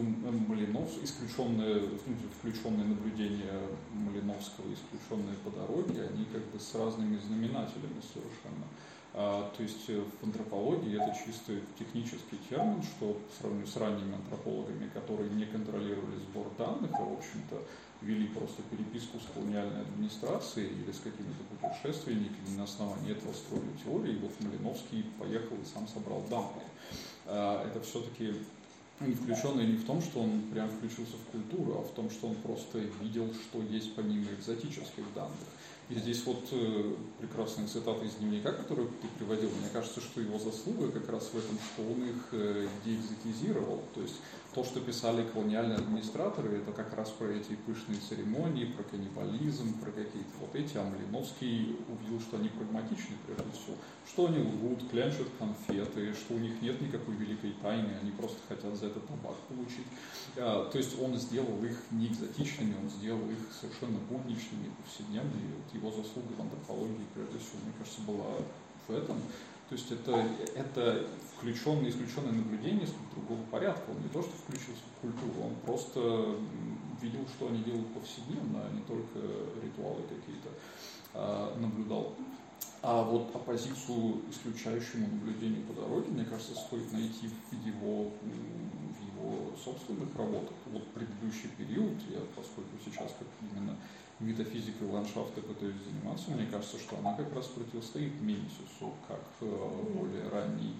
Speaker 6: включенное наблюдение Малиновского и исключенные по дороге, они как бы с разными знаменателями совершенно. То есть в антропологии это чисто технический термин, что по сравнению с ранними антропологами, которые не контролировали сбор данных, а в общем-то вели просто переписку с колониальной администрацией или с какими-то путешественниками, на основании этого строили теории, и вот Малиновский поехал и сам собрал данные. Это все-таки не включенный не в том, что он прям включился в культуру, а в том, что он просто видел, что есть помимо экзотических данных. И здесь вот прекрасная цитата из дневника, которую ты приводил. Мне кажется, что его заслуга как раз в этом, что он их деэкзотизировал. То есть то, что писали колониальные администраторы, это как раз про эти пышные церемонии, про каннибализм, про какие-то вот эти, а Малиновский увидел, что они прагматичны прежде всего, что они лгут, клянчат конфеты, что у них нет никакой великой тайны, они просто хотят за это табак получить. То есть он сделал их не экзотичными, он сделал их совершенно будничными, повседневными. Вот его заслуга в антропологии, прежде всего, мне кажется, была в этом. То есть это включенное и исключенное наблюдение с другого порядка. Он не то, что включился в культуру, он просто видел, что они делают повседневно, а не только ритуалы какие-то наблюдал. А вот оппозицию исключающему наблюдению по дороге, мне кажется, стоит найти в его собственных работах. Вот предыдущий период, я поскольку сейчас как именно метафизикой ландшафта пытаюсь заниматься, мне кажется, что она как раз противостоит Мемисису как более ранний.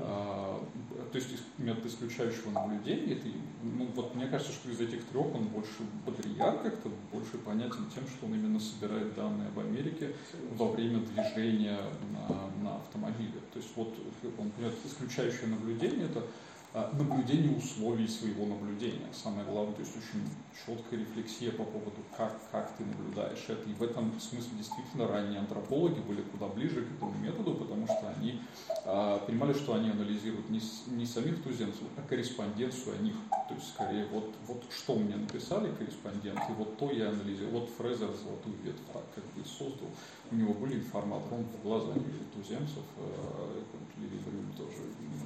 Speaker 6: То есть метод исключающего наблюдения, это, вот мне кажется, что из этих трех он больше Бодрияр как-то больше понятен тем, что он именно собирает данные об Америке во время движения на автомобиле. То есть вот он метод исключающее наблюдение, это наблюдение условий своего наблюдения. Самое главное, то есть очень четкая рефлексия по поводу, как ты наблюдаешь это. И в этом смысле действительно ранние антропологи были куда ближе к этому методу, потому что они понимали, что они анализируют не самих туземцев, а корреспонденцию о них. То есть скорее вот что мне написали корреспонденты, вот то я анализирую. Вот Фрезер золотую ветвь так как бы создал. У него были информаторы, он в глаза не видел туземцев, Леви Брюль тоже,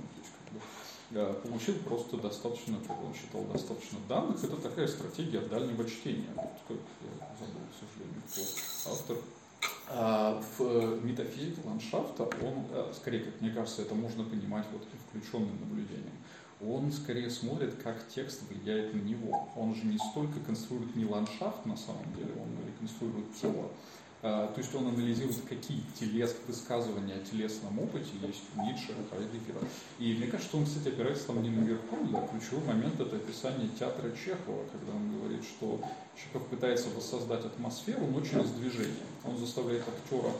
Speaker 6: получил просто достаточно, как он считал, достаточно данных. Это такая стратегия дальнего чтения. Вот, как я забыл, к сожалению, кто автор. В метафизике ландшафта он, скорее, как мне кажется, это можно понимать вот включенным наблюдением. Он скорее смотрит, как текст влияет на него. Он же не столько конструирует не ландшафт на самом деле, он реконструирует тело. То есть он анализирует, какие высказывания о телесном опыте есть у Ницше, Хайдеггера. И мне кажется, что он, кстати, опирается там не на Меркурия, а ключевой момент — это описание театра Чехова, когда он говорит, что Чехов пытается воссоздать атмосферу, но через движение. Он заставляет актера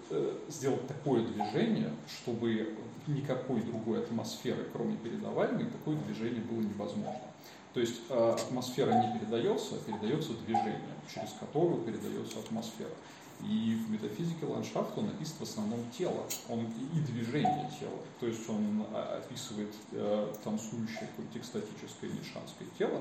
Speaker 6: сделать такое движение, чтобы никакой другой атмосферы, кроме передаваемой, такое движение было невозможно. То есть атмосфера не передается, а передается движение, через которое передается атмосфера. И в метафизике ландшафта он описывает в основном тело, он и движение тела. То есть он описывает танцующее текстатическое ницшанское тело,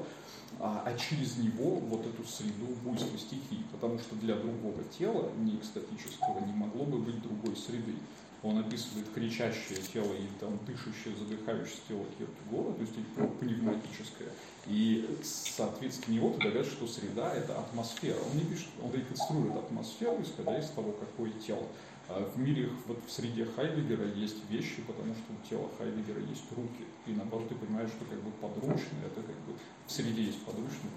Speaker 6: а через него вот эту среду буйства стихий, потому что для другого тела, не экстатического, не могло бы быть другой среды. Он описывает кричащее тело и там дышащее, задыхающееся тело Киркегора, то есть пневматическое. И, соответственно, него ты догадываешься, что среда — это атмосфера. Он не пишет, он реконструирует атмосферу, исходя из того, какое тело. В мире, вот в среде Хайдеггера есть вещи, потому что у тела Хайдеггера есть руки. И наоборот, ты понимаешь, что как бы подручное, это как бы в среде есть подручное.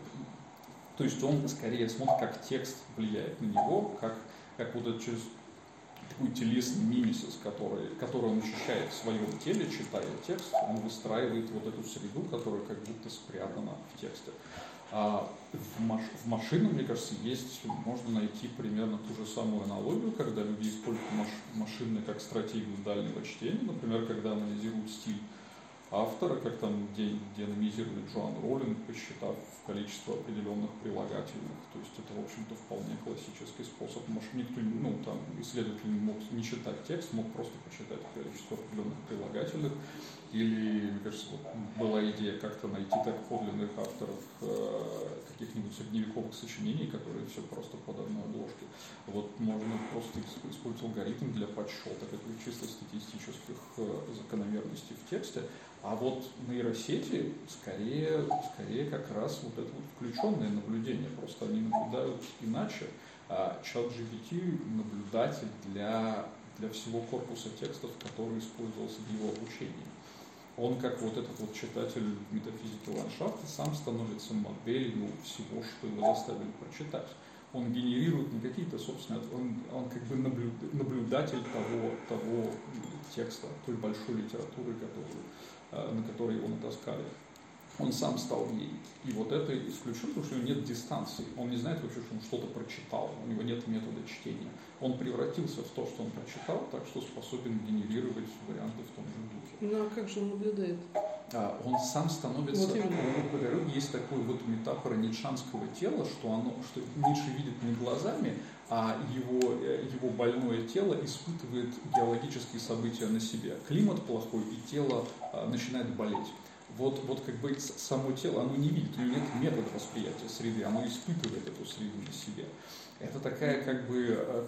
Speaker 6: То есть он скорее смотрит, как текст влияет на него, как вот это через такой телесный мимисис, который он ощущает в своем теле, читая текст, он выстраивает вот эту среду, которая как будто спрятана в тексте. А в машинах, мне кажется, можно найти примерно ту же самую аналогию, когда люди используют машины как стратегию дальнего чтения, например, когда анализируют стиль автора, как там динамизировали Джоан Роллинг, посчитав количество определенных прилагательных. То есть это, в общем-то, вполне классический способ. Никто, исследователь мог не читать текст, мог просто почитать количество определенных прилагательных. Или, мне кажется, была идея как-то найти так подлинных авторов каких-нибудь средневековых сочинений, которые все просто под одной обложкой. Вот можно просто использовать алгоритм для подсчета каких чисто статистических закономерностей в тексте. А вот нейросети скорее как раз вот это вот включенное наблюдение. Просто они наблюдают иначе. А ChatGPT — наблюдатель для всего корпуса текстов, который использовался в его обучении. Он, как вот этот вот читатель метафизики ландшафта, сам становится моделью всего, что его заставили прочитать. Он генерирует не какие-то собственные, он как бы наблюдатель того текста, той большой литературы, на которой его натаскали. Он сам стал ей. И вот это исключено, потому что у него нет дистанции. Он не знает вообще, что он что-то прочитал. У него нет метода чтения. Он превратился в то, что он прочитал, так что способен генерировать варианты в том же духе.
Speaker 1: Ну а как же он наблюдает?
Speaker 6: Он сам становится...
Speaker 1: Вот именно.
Speaker 6: У дороги есть такой вот метафора ницшанского тела, что Ницше видит не глазами, а его больное тело испытывает геологические события на себе. Климат плохой, и тело начинает болеть. Вот как бы само тело, оно не видит, у него нет метода восприятия среды, оно испытывает эту среду на себе. Это такая как бы,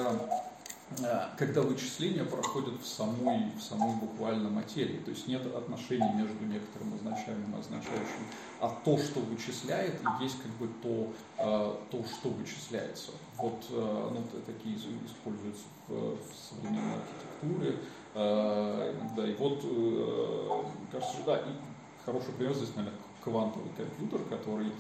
Speaker 6: когда вычисления проходят в самой буквально материи, то есть нет отношений между некоторым означаемым и означающим, а то, что вычисляет, и есть как бы то, что вычисляется. Вот такие используются в современной архитектуре иногда. И вот, кажется, да, и хороший пример здесь, наверное, квантовый компьютер, который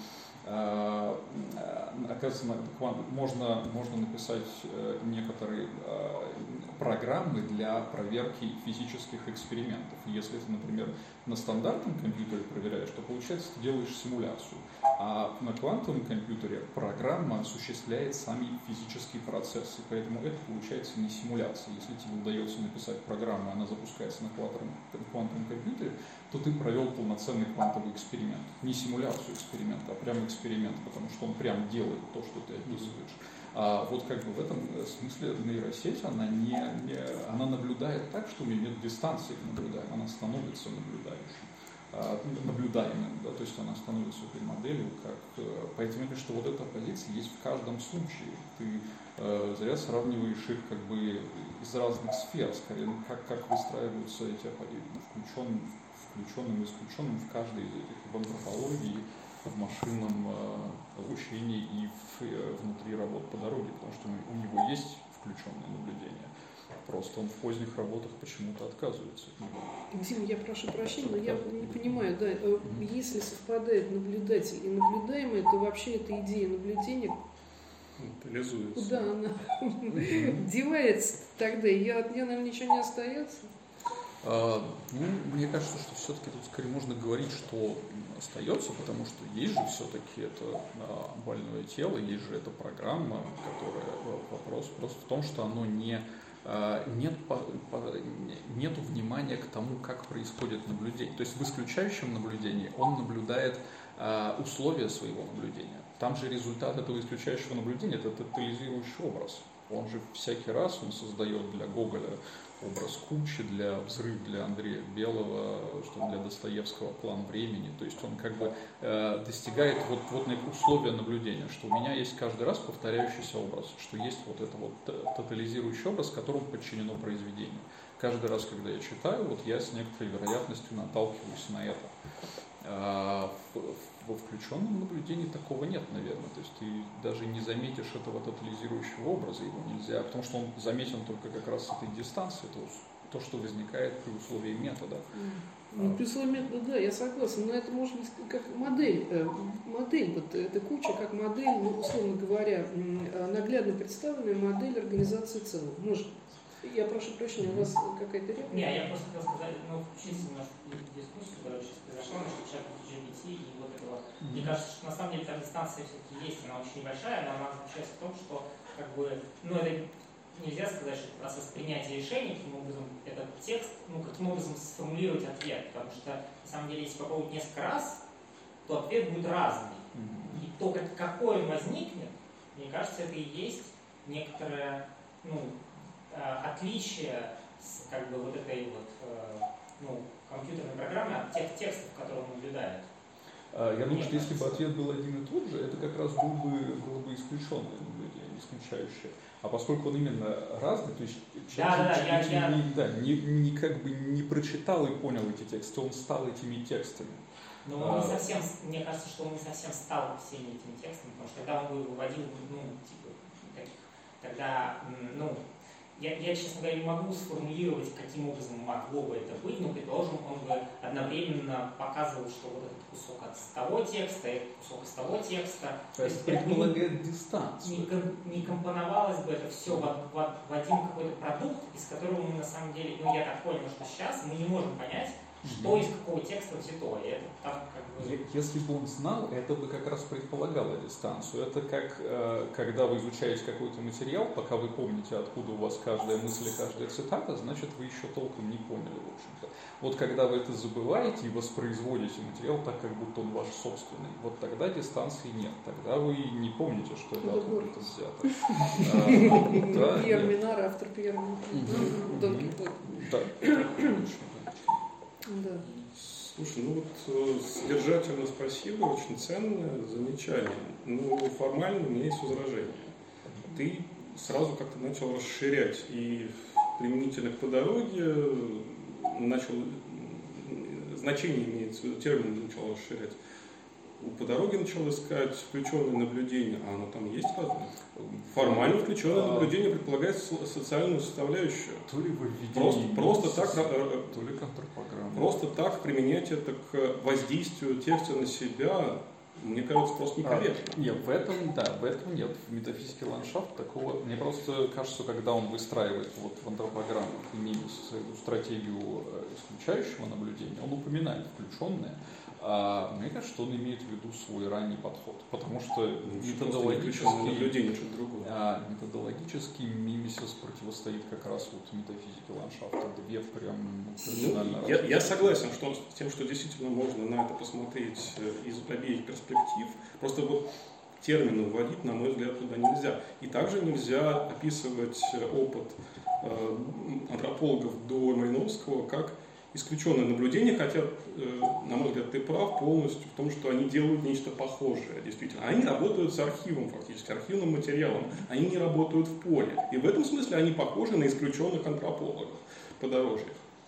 Speaker 6: оказывается, можно написать некоторые программы для проверки физических экспериментов. Если ты, например, на стандартном компьютере проверяешь, то получается, ты делаешь симуляцию. А на квантовом компьютере программа осуществляет сами физические процессы, поэтому это получается не симуляция. Если тебе удается написать программу, она запускается на квантовом компьютере, то ты провел полноценный квантовый эксперимент. Не симуляцию эксперимента, а прям эксперимент, потому что он прям делает то, что ты описываешь. А вот как бы в этом смысле нейросеть, она наблюдает так, что у нее нет дистанции к наблюдаемому, она становится наблюдаемым, да, то есть она становится этой моделью, поэтому я говорю, что вот эта позиция есть в каждом случае. Ты зря сравниваешь их как бы из разных сфер, скорее, как выстраиваются эти включенным и исключенным в каждой из этих, в антропологии, в машинном учении и внутри работ по дороге, потому что у него есть включенное наблюдение. Просто он в поздних работах почему-то отказывается от него.
Speaker 1: Дим, я прошу прощения, но я не понимаю, да, если совпадает наблюдатель и наблюдаемый, то вообще эта идея наблюдения,
Speaker 3: реализуется.
Speaker 1: Куда она девается тогда? От нее, наверное, ничего не остается?
Speaker 6: Мне кажется, что все-таки тут скорее можно говорить, что остается, потому что есть же все-таки это больное тело, есть же эта программа, которая вопрос просто в том, что оно нету внимания к тому, как происходит наблюдение. То есть в исключающем наблюдении он наблюдает условия своего наблюдения. Там же результат этого исключающего наблюдения – это тотализирующий образ. Он же всякий раз он создает для Гоголя образ кучи, для взрыв для Андрея Белого, что для Достоевского план времени. То есть он как бы достигает вот условия наблюдения, что у меня есть каждый раз повторяющийся образ, что есть вот это вот тотализирующий образ, которому подчинено произведение. Каждый раз, когда я читаю, вот я с некоторой вероятностью наталкиваюсь на это. Во включенном наблюдении такого нет, наверное. То есть ты даже не заметишь этого тотализирующего образа, его нельзя, потому что он заметен только как раз с этой дистанции, то, что возникает при условии метода.
Speaker 1: При условии метода, да, я согласна, но это может быть как модель вот эта куча, как модель, условно говоря, наглядно представленная модель организации целого. Может быть. Я прошу прощения, у вас какая-то реплика?
Speaker 7: Не, я просто хотел сказать, включить немножко дискуссию, которая сейчас произошла насчет чата GPT и вот этого. Мне кажется, что на самом деле там дистанция все-таки есть, она очень небольшая, но она заключается в том, что как бы, это нельзя сказать, что это процесс принятия решений, каким образом этот текст, каким образом сформулировать ответ, потому что на самом деле, если попробовать несколько раз, то ответ будет разный. И то, какой он возникнет, мне кажется, это и есть некоторое, отличие как бы вот этой компьютерной программы от тех текстов, которые он наблюдает.
Speaker 6: Я думаю, что если бы ответ был один и тот же, это как раз было бы исключенное наблюдение, исключающее. А поскольку он именно разный, то есть человек как бы не прочитал и понял эти тексты, он стал этими текстами.
Speaker 7: Но он не совсем, мне кажется, что он не совсем стал всеми этими текстами, потому что тогда он бы выводил, я, честно говоря, не могу сформулировать, каким образом могло бы это быть, но, предположим, он бы одновременно показывал, что вот этот кусок от того текста, этот кусок из того текста.
Speaker 6: То есть предполагает дистанцию.
Speaker 7: Не компоновалось бы это все в один какой-то продукт, из которого мы на самом деле, я так понял, что сейчас мы не можем понять, что из какого текста взято. И это там как бы...
Speaker 6: Если бы он знал, это бы как раз предполагало дистанцию. Это как, когда вы изучаете какой-то материал, пока вы помните, откуда у вас каждая мысль и каждая цитата, значит, вы еще толком не поняли, в общем-то. Вот когда вы это забываете и воспроизводите материал так, как будто он ваш собственный, вот тогда дистанции нет. Тогда вы не помните, что это откуда-то взято.
Speaker 1: Пьер Минар, автор Пьер Минар. Дон Кихот.
Speaker 6: Да,
Speaker 1: Да.
Speaker 3: Слушай, ну вот содержательно спасибо, очень ценное замечание. Но формально у меня есть возражение. Ты сразу как-то начал расширять и применительно к подороге начал, значение имеется в виду, термин начал расширять. По дороге начал искать включенное наблюдение, а оно там есть разве? Формально включенное наблюдение предполагает социальную составляющую.
Speaker 6: То ли выведение
Speaker 3: просто так,
Speaker 6: то ли контрпрограмма.
Speaker 3: Просто так применять это к воздействию текста на себя, мне кажется, просто некорректно.
Speaker 6: Нет, в этом нет. В метафизике ландшафт такого. Мне просто кажется, когда он выстраивает вот в антропограммах и мимисе свою стратегию исключающего наблюдения, он упоминает включенное. Мне кажется, что он имеет в виду свой ранний подход, потому что методологически мимесис противостоит как раз вот метафизике ландшафта. Две прям кардинально разные.
Speaker 3: Я согласен с тем, что действительно можно на это посмотреть из обеих перспектив. Просто вот термины вводить, на мой взгляд, туда нельзя. И также нельзя описывать опыт антропологов до Малиновского как исключенное наблюдение, хотя, на мой взгляд, ты прав полностью в том, что они делают нечто похожее, действительно. Они работают с архивом, фактически, архивным материалом. Они не работают в поле. И в этом смысле они похожи на исключенных антропологов подорожья.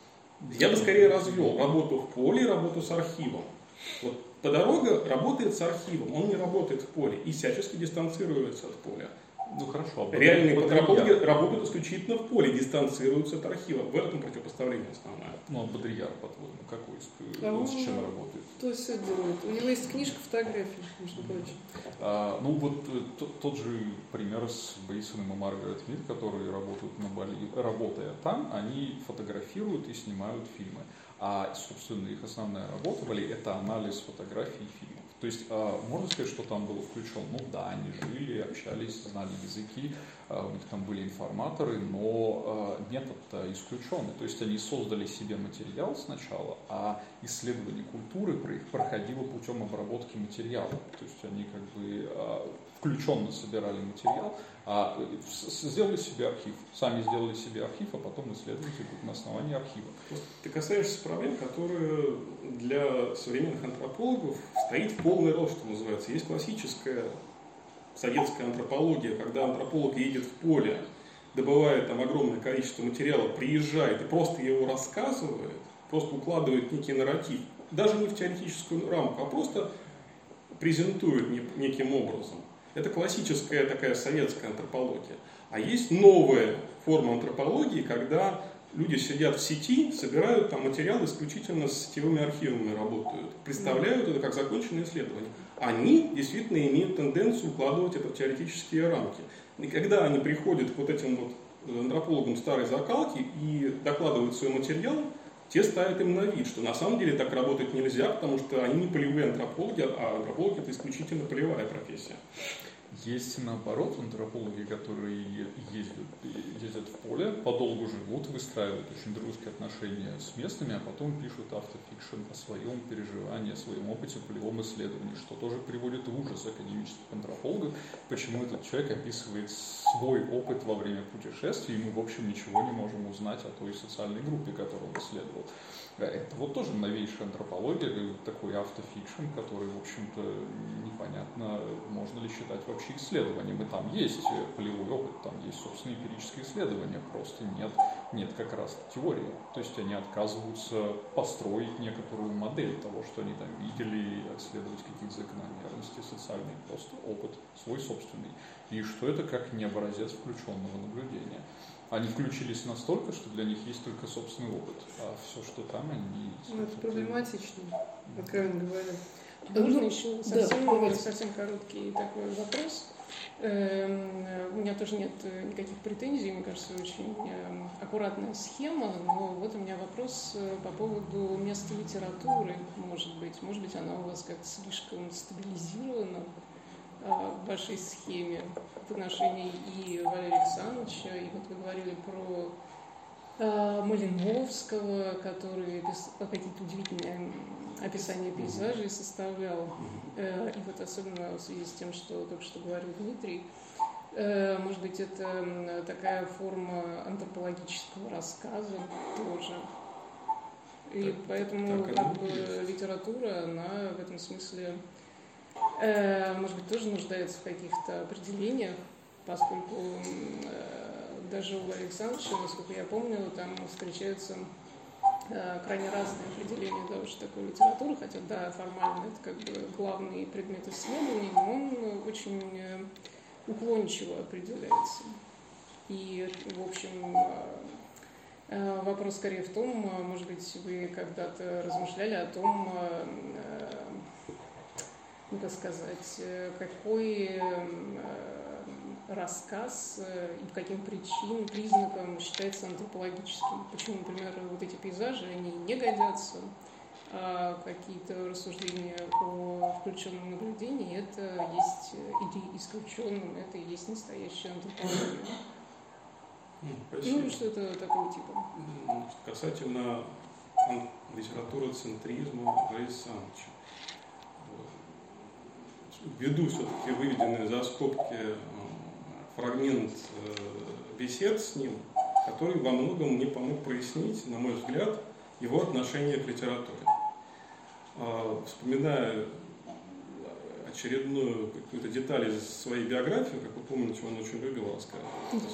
Speaker 3: Я бы скорее развел работу в поле и работу с архивом. Вот Подорога работает с архивом, он не работает в поле и всячески дистанцируется от поля.
Speaker 6: Ну хорошо.
Speaker 3: Реальные антропологи работают исключительно в поле, дистанцируются от архива. В этом противопоставление основное.
Speaker 6: Ну, а Бодрияр, по-твоему, какой с чем работает?
Speaker 1: То все делает. У него есть книжка фотографий, между прочим.
Speaker 6: Ну вот тот же пример с Бейсоном и Маргарет Мид, которые работают на Бали, работая там, они фотографируют и снимают фильмы. А, собственно, их основная работа Бали – это анализ фотографий и фильмов. То есть, можно сказать, что там было включено? Ну да, они жили, общались, знали языки, у них там были информаторы, но метод-то исключенный. То есть, они создали себе материал сначала, а исследование культуры проходило путем обработки материала. То есть, они как бы включенно собирали материал, сделали себе архив. Сами сделали себе архив, а потом исследователи на основании архива.
Speaker 3: Ты касаешься проблем, которые для современных антропологов стоит в полный рост, что называется. Есть классическая советская антропология, когда антрополог едет в поле, добывает там огромное количество материала, приезжает и просто его рассказывает, просто укладывает некий нарратив, даже не в теоретическую рамку, а просто презентует неким образом. Это классическая такая советская антропология. А есть новая форма антропологии, когда люди сидят в сети, собирают там материал, исключительно с сетевыми архивами работают, представляют это как законченное исследование. Они действительно имеют тенденцию укладывать это в теоретические рамки. И когда они приходят к вот этим вот антропологам старой закалки и докладывают свой материал, те ставят им на вид, что на самом деле так работать нельзя, потому что они не полевые антропологи, а антропологи – это исключительно полевая профессия.
Speaker 6: Есть, наоборот, антропологи, которые ездят в поле, подолгу живут, выстраивают очень дружеские отношения с местными, а потом пишут автофикшн о своем переживании, о своем опыте в полевом исследовании, что тоже приводит в ужас академических антропологов, почему этот человек описывает свой опыт во время путешествий, и мы, в общем, ничего не можем узнать о той социальной группе, которую он исследовал. Это вот тоже новейшая антропология, такой автофикшн, который, в общем-то, непонятно, можно ли считать вообще исследованием. И там есть полевой опыт, там есть, собственно, эмпирические исследования, просто нет как раз теории. То есть они отказываются построить некоторую модель того, что они там видели, исследовать какие-то закономерности социальные, просто опыт свой собственный. И что это как не образец включенного наблюдения. Они включились настолько, что для них есть только собственный опыт, а все, что там, они...
Speaker 1: Ну, это проблематично, откровенно говоря.
Speaker 5: Можно еще
Speaker 1: совсем короткий такой вопрос. У меня тоже нет никаких претензий, мне кажется, очень аккуратная схема, но вот у меня вопрос по поводу места литературы, может быть, она у вас как-то слишком стабилизирована в вашей схеме в отношении и Валерия Александровича, и вот вы говорили про Малиновского, который какие-то удивительные описание пейзажей составлял, и вот особенно в связи с тем, что только что говорил Дмитрий, может быть, это такая форма антропологического рассказа тоже. И поэтому как бы литература, она в этом смысле, может быть, тоже нуждается в каких-то определениях, поскольку даже у Александровича, насколько я помню, там встречаются крайне разные определения того, что такое литература, хотя, да, формально это как бы главный предмет исследований, но он очень уклончиво определяется. И, в общем, вопрос скорее в том, может быть, вы когда-то размышляли о том, ну, так сказать, какой рассказ и по каким признакам считается антропологическим. Почему, например, вот эти пейзажи, они не годятся, а какие-то рассуждения о включенном наблюдении, это есть, или исключенном, это и есть настоящая антропология.
Speaker 3: Спасибо.
Speaker 1: Ну, что-то такого типа.
Speaker 3: Касательно литературы центризма Валерия Александровича. Ввиду все-таки выведенный за скобки фрагмент бесед с ним, который во многом мне помог прояснить, на мой взгляд, его отношение к литературе. Вспоминая очередную какую-то деталь из своей биографии, как вы помните, он очень любил рассказывать.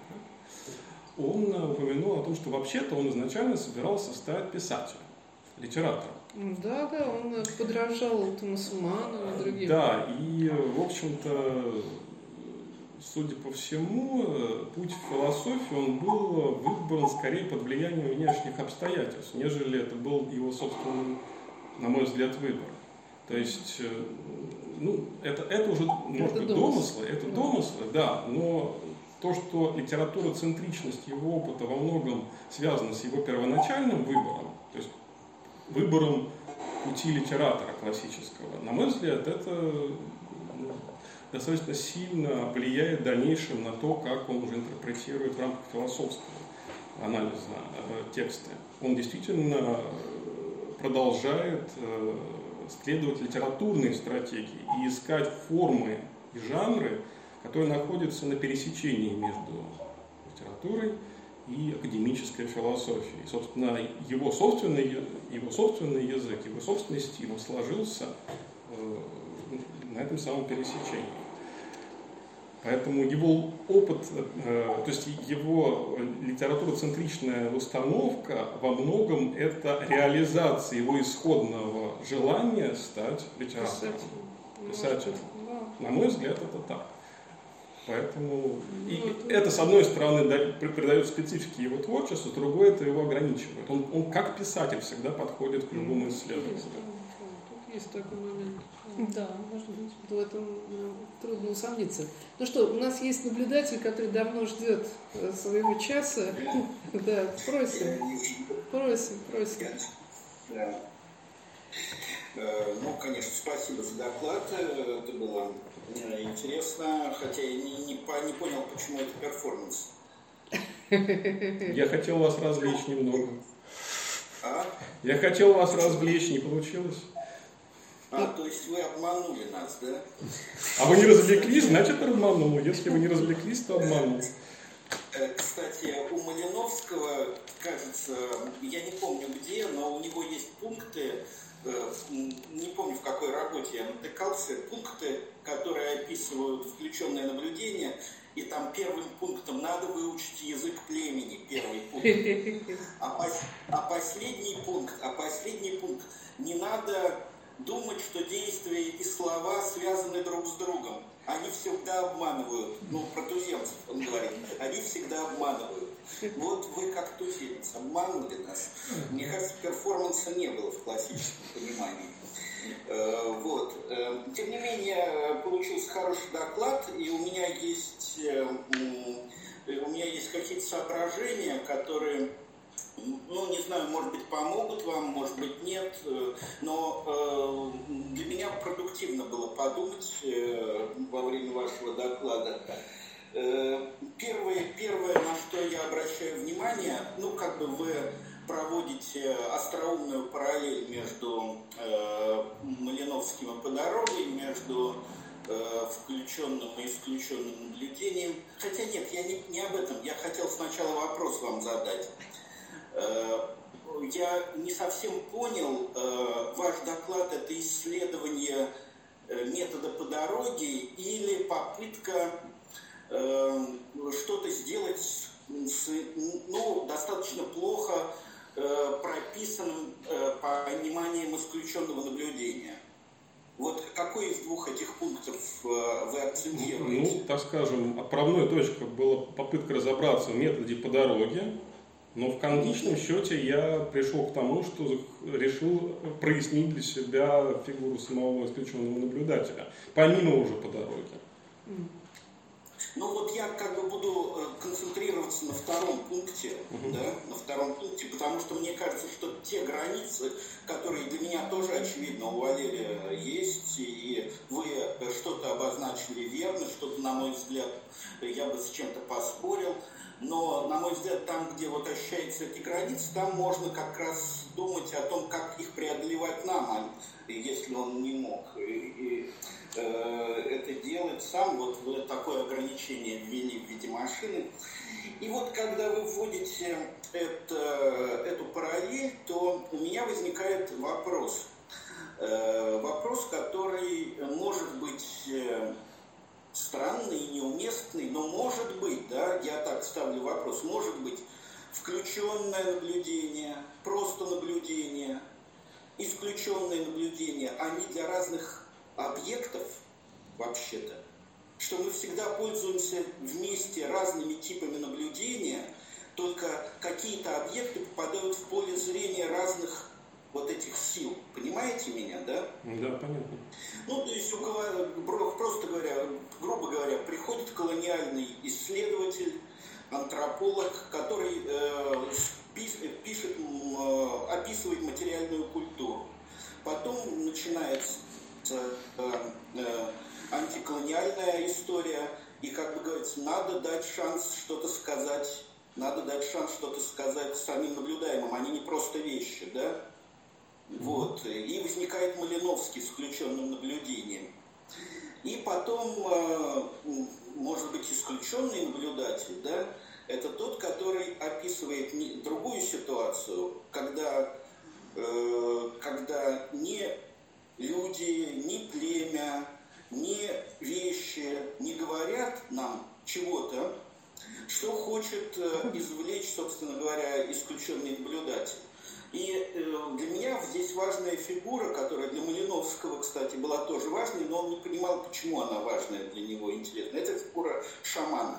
Speaker 3: Он упомянул о том, что вообще-то он изначально собирался стать писателем, литератором.
Speaker 1: Да, он подражал Томасу Манну и другим.
Speaker 3: Да, и, в общем-то, судя по всему, путь в философию он был выбран скорее под влиянием внешних обстоятельств, нежели это был его собственный, на мой взгляд, выбор. То есть, ну, это уже, может быть, домыслы, да, но то, что литературоцентричность его опыта во многом связана с его первоначальным выбором, то есть выбором пути литератора классического, на мой взгляд, это достаточно сильно влияет в дальнейшем на то, как он уже интерпретирует в рамках философского анализа тексты. Он действительно продолжает следовать литературной стратегии и искать формы и жанры, которые находятся на пересечении между литературой и академической философией. И, собственно, его собственный язык, его собственный стиль сложился на этом самом пересечении. Поэтому его опыт, то есть его литературоцентричная установка во многом это реализация его исходного желания стать литератором, писателем. На мой взгляд, это так. Поэтому это, с одной стороны, придает специфике его творчеству, с другой это его ограничивает. Он как писатель всегда подходит к любому исследованию.
Speaker 1: Тут есть такой момент. Да, может быть. В этом трудно усомниться. Ну что, у нас есть наблюдатель, который давно ждет своего часа. Да, просим.
Speaker 2: Да. Ну, конечно, спасибо за доклад. Это было интересно, хотя я не понял, почему это перформанс.
Speaker 3: Я хотел вас развлечь немного.
Speaker 2: А?
Speaker 3: Я хотел вас развлечь, не получилось.
Speaker 2: То есть вы обманули нас, да?
Speaker 3: А вы не развлеклись, значит обманул. Если вы не развлеклись, то обманул.
Speaker 2: Кстати, у Малиновского, кажется, я не помню где, но у него есть пункты, не помню в какой работе я натыкался, пункты, которые описывают включенное наблюдение, и там первым пунктом надо выучить язык племени, первый пункт. А последний пункт не надо думать, что действия и слова связаны друг с другом. Они всегда обманывают. Ну, про туземцев он говорит. Они всегда обманывают. Вот вы как туземцы обманули нас. Мне кажется, перформанса не было в классическом понимании. Вот. Тем не менее, получился хороший доклад, и у меня есть какие-то соображения, которые, ну, не знаю, может быть, помогут вам, может быть, нет, но для меня продуктивно было подумать во время вашего доклада. Первое, на что я обращаю внимание, ну, как бы вы проводите остроумную параллель между Малиновским и Подорогой, между включенным и исключенным наблюдением. Хотя нет, я не об этом. Я хотел сначала вопрос вам задать. Я не совсем понял, ваш доклад – это исследование метода Подороги или попытка что-то сделать с, ну, достаточно плохо прописанным пониманием исключенного наблюдения. Вот какой из двух этих пунктов вы акцентируете?
Speaker 3: Ну, так скажем, отправной точкой была попытка разобраться в методе Подороги, но в конечном счете я пришел к тому, что решил прояснить для себя фигуру самого исключенного наблюдателя, помимо уже Подороги.
Speaker 2: Ну вот я как бы буду концентрироваться на втором пункте, на втором пункте, потому что мне кажется, что те границы, которые для меня тоже очевидно у Валерия есть, и вы что-то обозначили верно, что-то, на мой взгляд, я бы с чем-то поспорил, но, на мой взгляд, там, где вот ощущаются эти границы, там можно как раз думать о том, как их преодолевать нам, если он не мог это делать сам, вот такое ограничение ввели в виде машины. И вот когда вы вводите эту параллель, то у меня возникает вопрос. Вопрос, который может быть странный и неуместный, но может быть, да, я так ставлю вопрос, может быть включенное наблюдение, просто наблюдение, исключенное наблюдение, они для разных объектов, вообще-то, что мы всегда пользуемся вместе разными типами наблюдения, только какие-то объекты попадают в поле зрения разных вот этих сил. Понимаете меня, да?
Speaker 3: Да, понятно.
Speaker 2: Ну, то есть, просто говоря, грубо говоря, приходит колониальный исследователь, антрополог, который описывает материальную культуру. Потом начинается антиколониальная история, и, как бы говорится, надо дать шанс что-то сказать, самим наблюдаемым, они не просто вещи, да? Вот, и возникает Малиновский с включенным наблюдением. И потом, может быть, исключенный наблюдатель, да, это тот, который описывает другую ситуацию, когда ни люди, ни племя, ни вещи не говорят нам чего-то, что хочет извлечь, собственно говоря, исключенный наблюдатель. И для меня здесь важная фигура, которая для Малиновского, кстати, была тоже важной, но он не понимал, почему она важная для него, интересна. Это фигура шамана.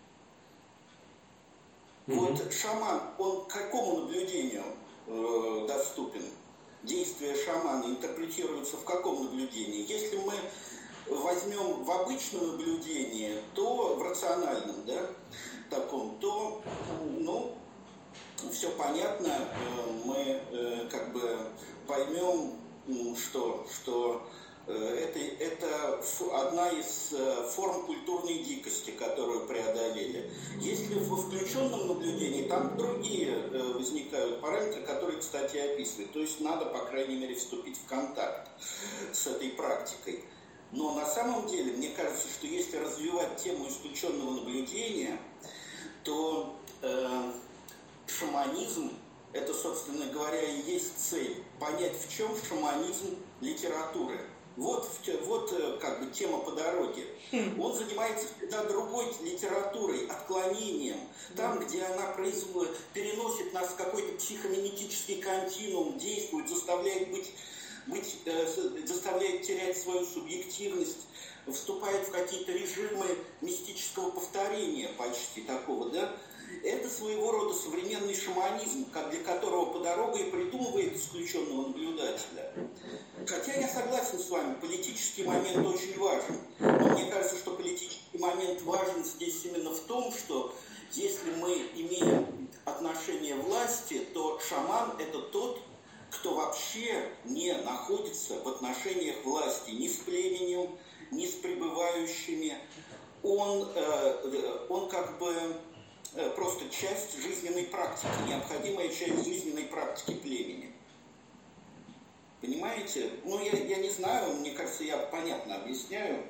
Speaker 2: Вот шаман, он к какому наблюдению доступен? Действия шамана интерпретируются в каком наблюдении? Если мы возьмем в обычном наблюдении, то в рациональном, да, таком, то, ну, все понятно, мы как бы поймем, что это одна из форм культурной дикости, которую преодолели. Если во включенном наблюдении, там другие возникают параметры, которые, кстати, описывают. То есть надо, по крайней мере, вступить в контакт с этой практикой. Но на самом деле, мне кажется, что если развивать тему исключенного наблюдения, то шаманизм, это, собственно говоря, и есть цель. Понять, в чем шаманизм литературы. Вот как бы тема по дороге. Он занимается всегда другой литературой, отклонением. Там, где она переносит нас в какой-то психомиметический континуум, действует, заставляет терять свою субъективность, вступает в какие-то режимы мистического повторения почти такого, да? Это своего рода современный шаманизм, для которого по дороге и придумывает исключенного наблюдателя. Хотя я согласен с вами, политический момент очень важен. Но мне кажется, что политический момент важен здесь именно в том, что если мы имеем отношение власти, то шаман – это тот, кто вообще не находится в отношениях власти ни с племенем, ни с пребывающими. Он как бы просто часть жизненной практики, необходимая часть жизненной практики племени. Понимаете? Ну, я не знаю, мне кажется, я понятно объясняю.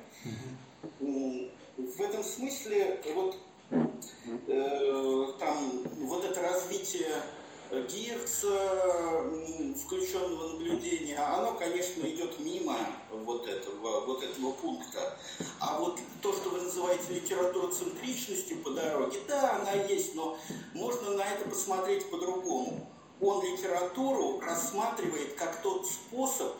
Speaker 2: В этом смысле вот это развитие Гирца, включенного наблюдения, оно, конечно, идет мимо вот этого пункта. А вот то, что вы называете литературоцентричностью по дороге, да, она есть, но можно на это посмотреть по-другому. Он литературу рассматривает как тот способ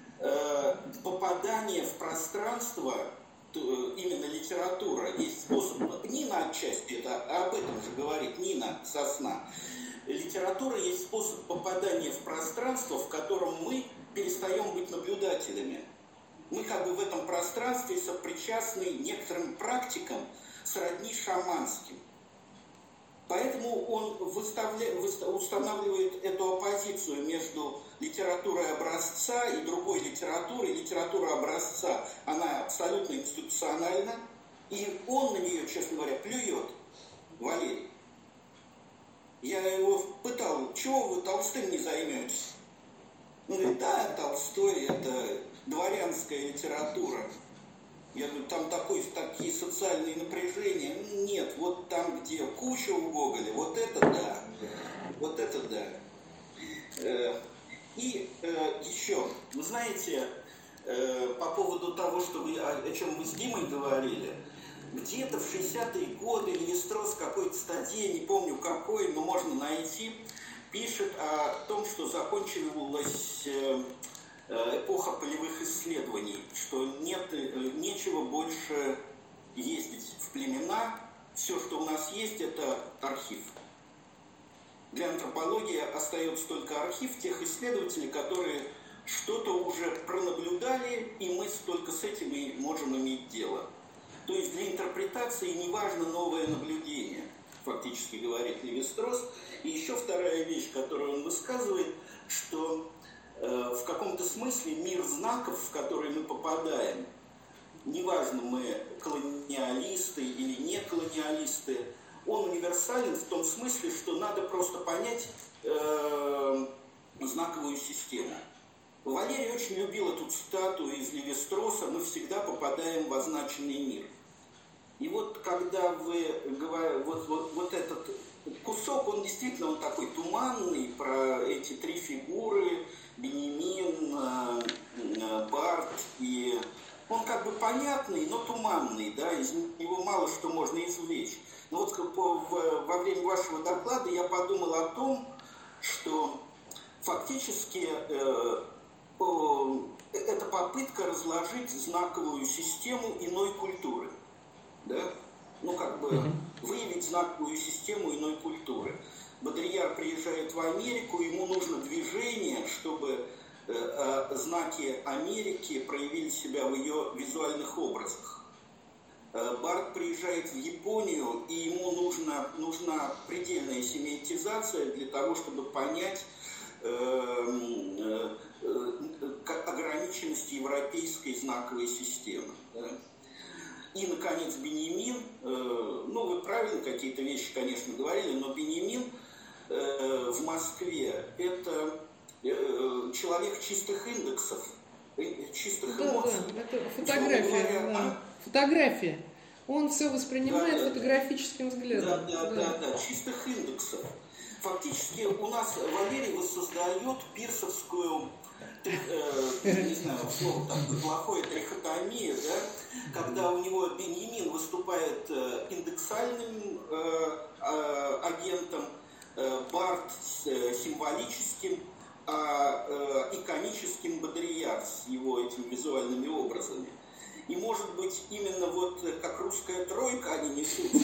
Speaker 2: попадания в пространство, именно литература, есть способ, Нина отчасти об этом же говорит, Нина Сосна. Литература есть способ попадания в пространство, в котором мы перестаем быть наблюдателями. Мы как бы в этом пространстве сопричастны некоторым практикам, сродни шаманским. Поэтому он устанавливает эту оппозицию между литературой образца и другой литературой. Литература образца, она абсолютно институциональна, и он на нее, честно говоря, плюет, Валерий. Я его пытал, чего вы Толстым не займетесь? Он говорит, да, Толстой – это дворянская литература. Я говорю, там такие социальные напряжения. Нет, вот там, где куча у Гоголя, вот это да. Вот это да. И еще, вы знаете, по поводу того, о чем мы с Димой говорили, где-то в 60-е годы Левистрос в какой-то статье, не помню какой, но можно найти, пишет о том, что закончилась эпоха полевых исследований, что нечего больше ездить в племена, все, что у нас есть, это архив. Для антропологии остается только архив тех исследователей, которые что-то уже пронаблюдали, и мы только с этим и можем иметь дело. То есть для интерпретации не важно новое наблюдение, фактически говорит Левистрос. И еще вторая вещь, которую он высказывает, что в каком-то смысле мир знаков, в который мы попадаем, неважно, мы колониалисты или не колониалисты, он универсален в том смысле, что надо просто понять знаковую систему. Валерий очень любил эту цитату из Левистроса: «Мы всегда попадаем в означенный мир». И вот когда вы говорите, вот этот кусок, он действительно такой туманный, про эти три фигуры, Бенемин, Барт, и он как бы понятный, но туманный, да, из него мало что можно извлечь. Но вот во время вашего доклада я подумал о том, что фактически это попытка разложить знаковую систему иной культуры. Да? Ну, как бы выявить знаковую систему иной культуры. Бодрияр приезжает в Америку, ему нужно движение, чтобы знаки Америки проявили себя в ее визуальных образах. Барт приезжает в Японию, и ему нужна предельная семиотизация для того, чтобы понять ограниченности европейской знаковой системы. Да? И, наконец, Бенемин, ну, вы правильно какие-то вещи, конечно, говорили, но Бенемин в Москве – это человек чистых индексов, чистых эмоций.
Speaker 1: Да, это фотография. Да. Фотография. Он все воспринимает фотографическим взглядом.
Speaker 2: Да, чистых индексов. Фактически у нас Валерий воссоздает пирсовскую, не знаю, слово такое плохое, трихотомию, да, когда у него Бенемин выступает индексальным агентом, Барт символическим, а иконическим Бодрияр с его этими визуальными образами. И, может быть, именно вот как русская тройка они несутся.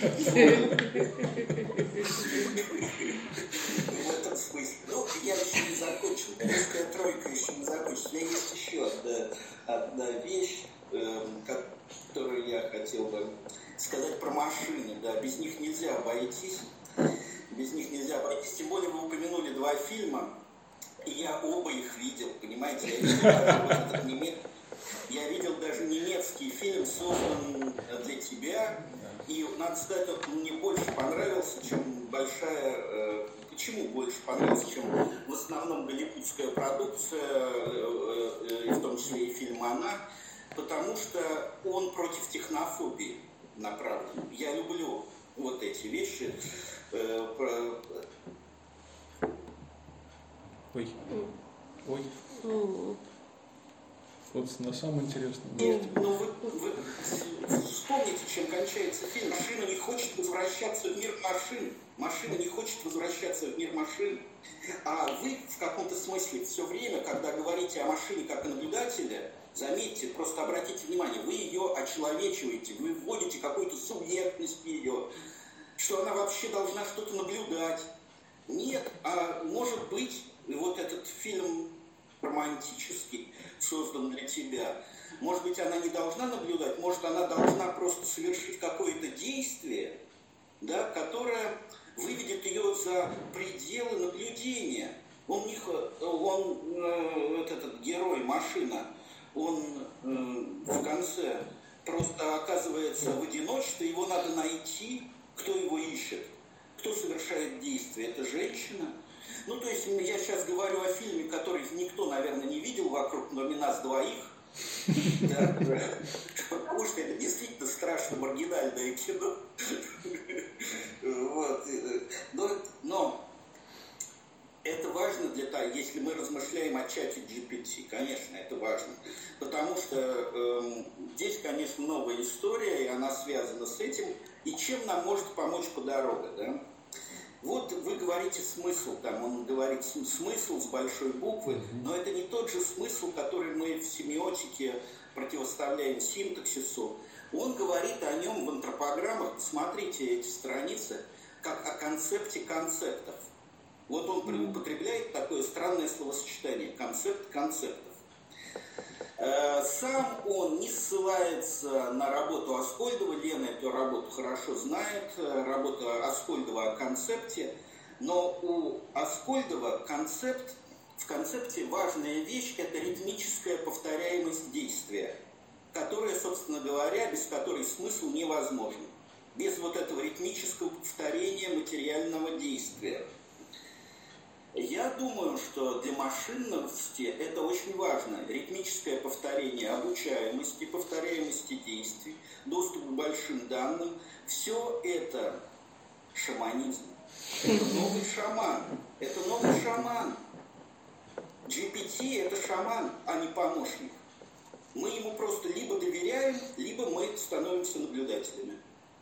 Speaker 2: В этом смысле. Ну, я еще не закончил. Русская тройка еще не закончил. У меня есть еще одна вещь, которую я хотел бы сказать про машины. Да, без них нельзя обойтись. Без них нельзя обойтись. Тем более вы упомянули 2 фильма. И я оба их видел, понимаете? Я видел даже немецкий фильм, создан для тебя. И, надо сказать, он мне больше понравился, чем почему больше понравился, чем в основном голливудская продукция, в том числе и фильм «Она», потому что он против технофобии направлен. Я люблю вот эти вещи.
Speaker 3: Ой. Вот на самом интересном.
Speaker 2: Ну, вы вспомните, чем кончается фильм. Машина не хочет возвращаться в мир машин. Машина не хочет возвращаться в мир машин. А вы в каком-то смысле все время, когда говорите о машине как о наблюдателе, заметьте, просто обратите внимание, вы ее очеловечиваете, вы вводите какую-то субъектность в ее, что она вообще должна что-то наблюдать. Нет, а может быть, вот этот фильм романтический создан для тебя. Может быть, она не должна наблюдать, может, она должна просто совершить какое-то действие, да, которое выведет ее за пределы наблюдения. Этот герой, машина, он в конце просто оказывается в одиночестве, его надо найти, кто его ищет, кто совершает действие, это женщина. Ну, то есть, я сейчас говорю о фильме, который никто, наверное, не видел вокруг, кроме нас двоих. Да? Потому что это действительно страшно маргинальное кино. Вот. Но это важно для того, если мы размышляем о чате GPT, конечно, это важно. Потому что здесь, конечно, новая история, и она связана с этим. И чем нам может помочь подорога, да? Вот вы говорите смысл, там он говорит смысл с большой буквы, но это не тот же смысл, который мы в семиотике противоставляем синтаксису. Он говорит о нем в антропограммах, смотрите эти страницы, как о концепте концептов. Вот он употребляет такое странное словосочетание – концепт концептов. Сам он не ссылается на работу Аскольдова, Лена эту работу хорошо знает, работа Аскольдова о концепте, но у Аскольдова в концепте важная вещь – это ритмическая повторяемость действия, которая, собственно говоря, без которой смысл невозможен, без вот этого ритмического повторения материального действия. Я думаю, что для машинности это очень важно. Ритмическое повторение обучаемости, повторяемости действий, доступ к большим данным. Все это шаманизм. Это новый шаман. Это новый шаман. GPT – это шаман, а не помощник. Мы ему просто либо доверяем, либо мы становимся наблюдателями.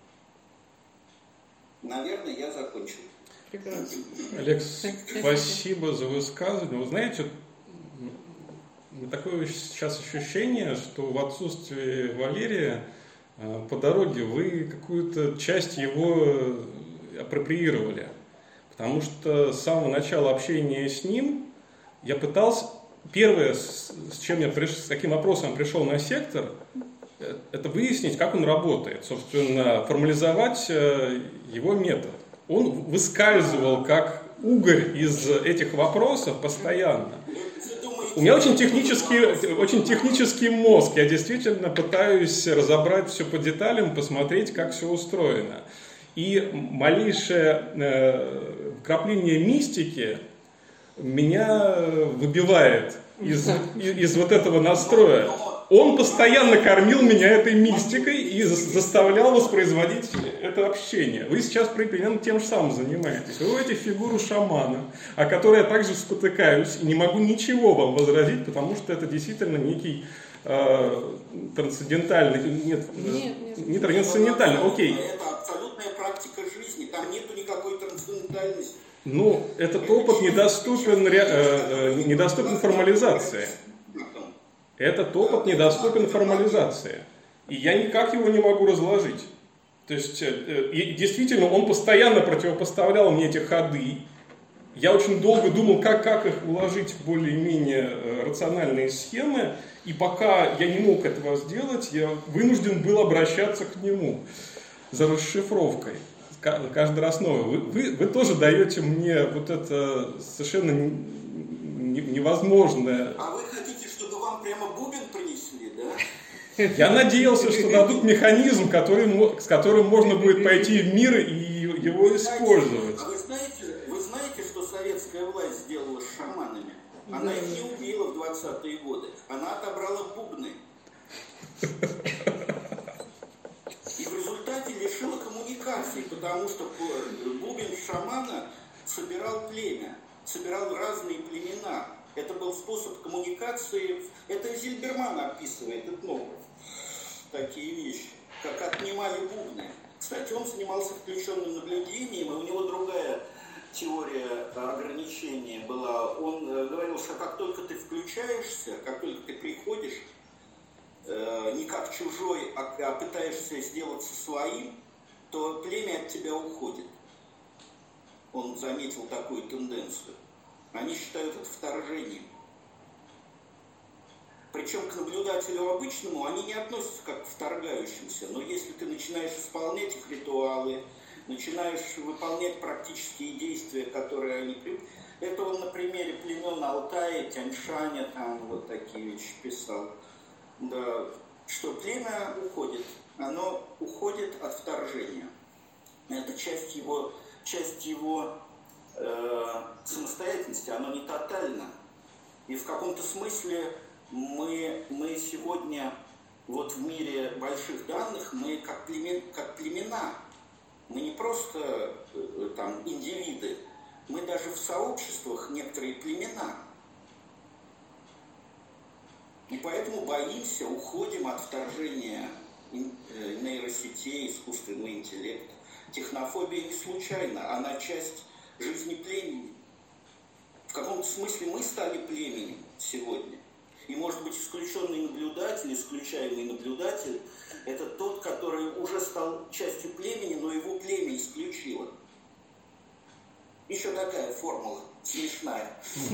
Speaker 2: Наверное, я закончил.
Speaker 1: Прекрасно.
Speaker 3: Олег, спасибо за высказывание. Вы знаете, такое сейчас ощущение, что в отсутствии Валерия по дороге вы какую-то часть его апроприировали. Потому что с самого начала общения с ним я пытался... Первое, с каким вопросом я пришел на сектор, это выяснить, как он работает. Собственно, формализовать его метод. Он выскальзывал как угорь из этих вопросов постоянно. У меня очень технический мозг. Я действительно пытаюсь разобрать все по деталям, посмотреть, как все устроено. И малейшее вкрапление мистики меня выбивает из вот этого настроя. Он постоянно кормил меня этой мистикой и заставлял воспроизводить это общение. Вы сейчас примерно тем же самым занимаетесь. Вы вводите фигуру шамана, о которой я также спотыкаюсь, и не могу ничего вам возразить, потому что это действительно некий трансцендентальный... Не трансцендентальный, окей.
Speaker 2: Это абсолютная практика жизни, там нету никакой трансцендентальности.
Speaker 3: Ну, этот опыт недоступен формализации. Этот опыт недоступен формализации. И я никак его не могу разложить. То есть, и действительно, он постоянно противопоставлял мне эти ходы. Я очень долго думал, как их уложить в более-менее рациональные схемы. И пока я не мог этого сделать, я вынужден был обращаться к нему за расшифровкой. Каждый раз новое. Вы тоже даете мне вот это совершенно невозможное.
Speaker 2: А вы хотите, чтобы вам прямо бубен принесли, да?
Speaker 3: Я надеялся, что дадут механизм, с которым можно будет пойти в мир и его использовать.
Speaker 2: А вы знаете, что советская власть сделала с шаманами? Она их не убила в 20-е годы. Она отобрала бубны. И в результате лишила коммуникации, потому что бубен шамана собирал племя, собирал разные племена. Это был способ коммуникации. Это Зильберман описывает, этнограф, такие вещи, как отнимали бубны. Кстати, он занимался включенным наблюдением, и у него другая теория ограничения была. Он говорил, что как только ты включаешься, как только ты приходишь, не как чужой, а пытаешься сделаться своим, то племя от тебя уходит. Он заметил такую тенденцию. Они считают это вторжением. Причем к наблюдателю обычному они не относятся как к вторгающимся, но если ты начинаешь исполнять их ритуалы, начинаешь выполнять практические действия, которые они привыкли. Это он на примере племен Алтая, Тяньшаня, там вот такие вещи писал. Да, что племя уходит, оно уходит от вторжения. Это часть его самостоятельности, оно не тотально. И в каком-то смысле мы сегодня вот в мире больших данных, мы как племена. Мы не просто там индивиды, мы даже в сообществах некоторые племена. И поэтому боимся, уходим от вторжения нейросетей, искусственного интеллекта. Технофобия не случайна, она часть жизни племени. В каком-то смысле мы стали племенем сегодня. И, может быть, исключенный наблюдатель, исключаемый наблюдатель, это тот, который уже стал частью племени, но его племя исключило. Еще такая формула смешная.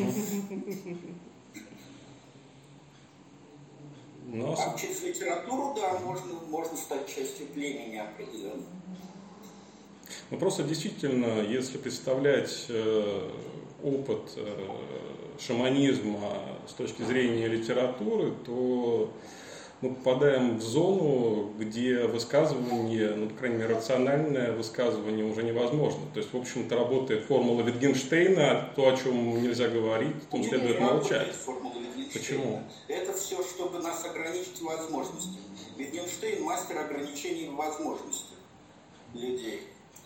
Speaker 2: А через литературу, да, можно стать частью племени определенно.
Speaker 3: Ну, просто действительно, если представлять опыт шаманизма с точки зрения литературы, то мы попадаем в зону, где высказывание, ну, по крайней мере, рациональное высказывание уже невозможно. То есть, в общем-то, работает формула Витгенштейна, то, о чем нельзя говорить, о том следует молчать. Почему?
Speaker 2: Это все, чтобы нас ограничить возможностями. Витгенштейн – мастер ограничений возможностей людей.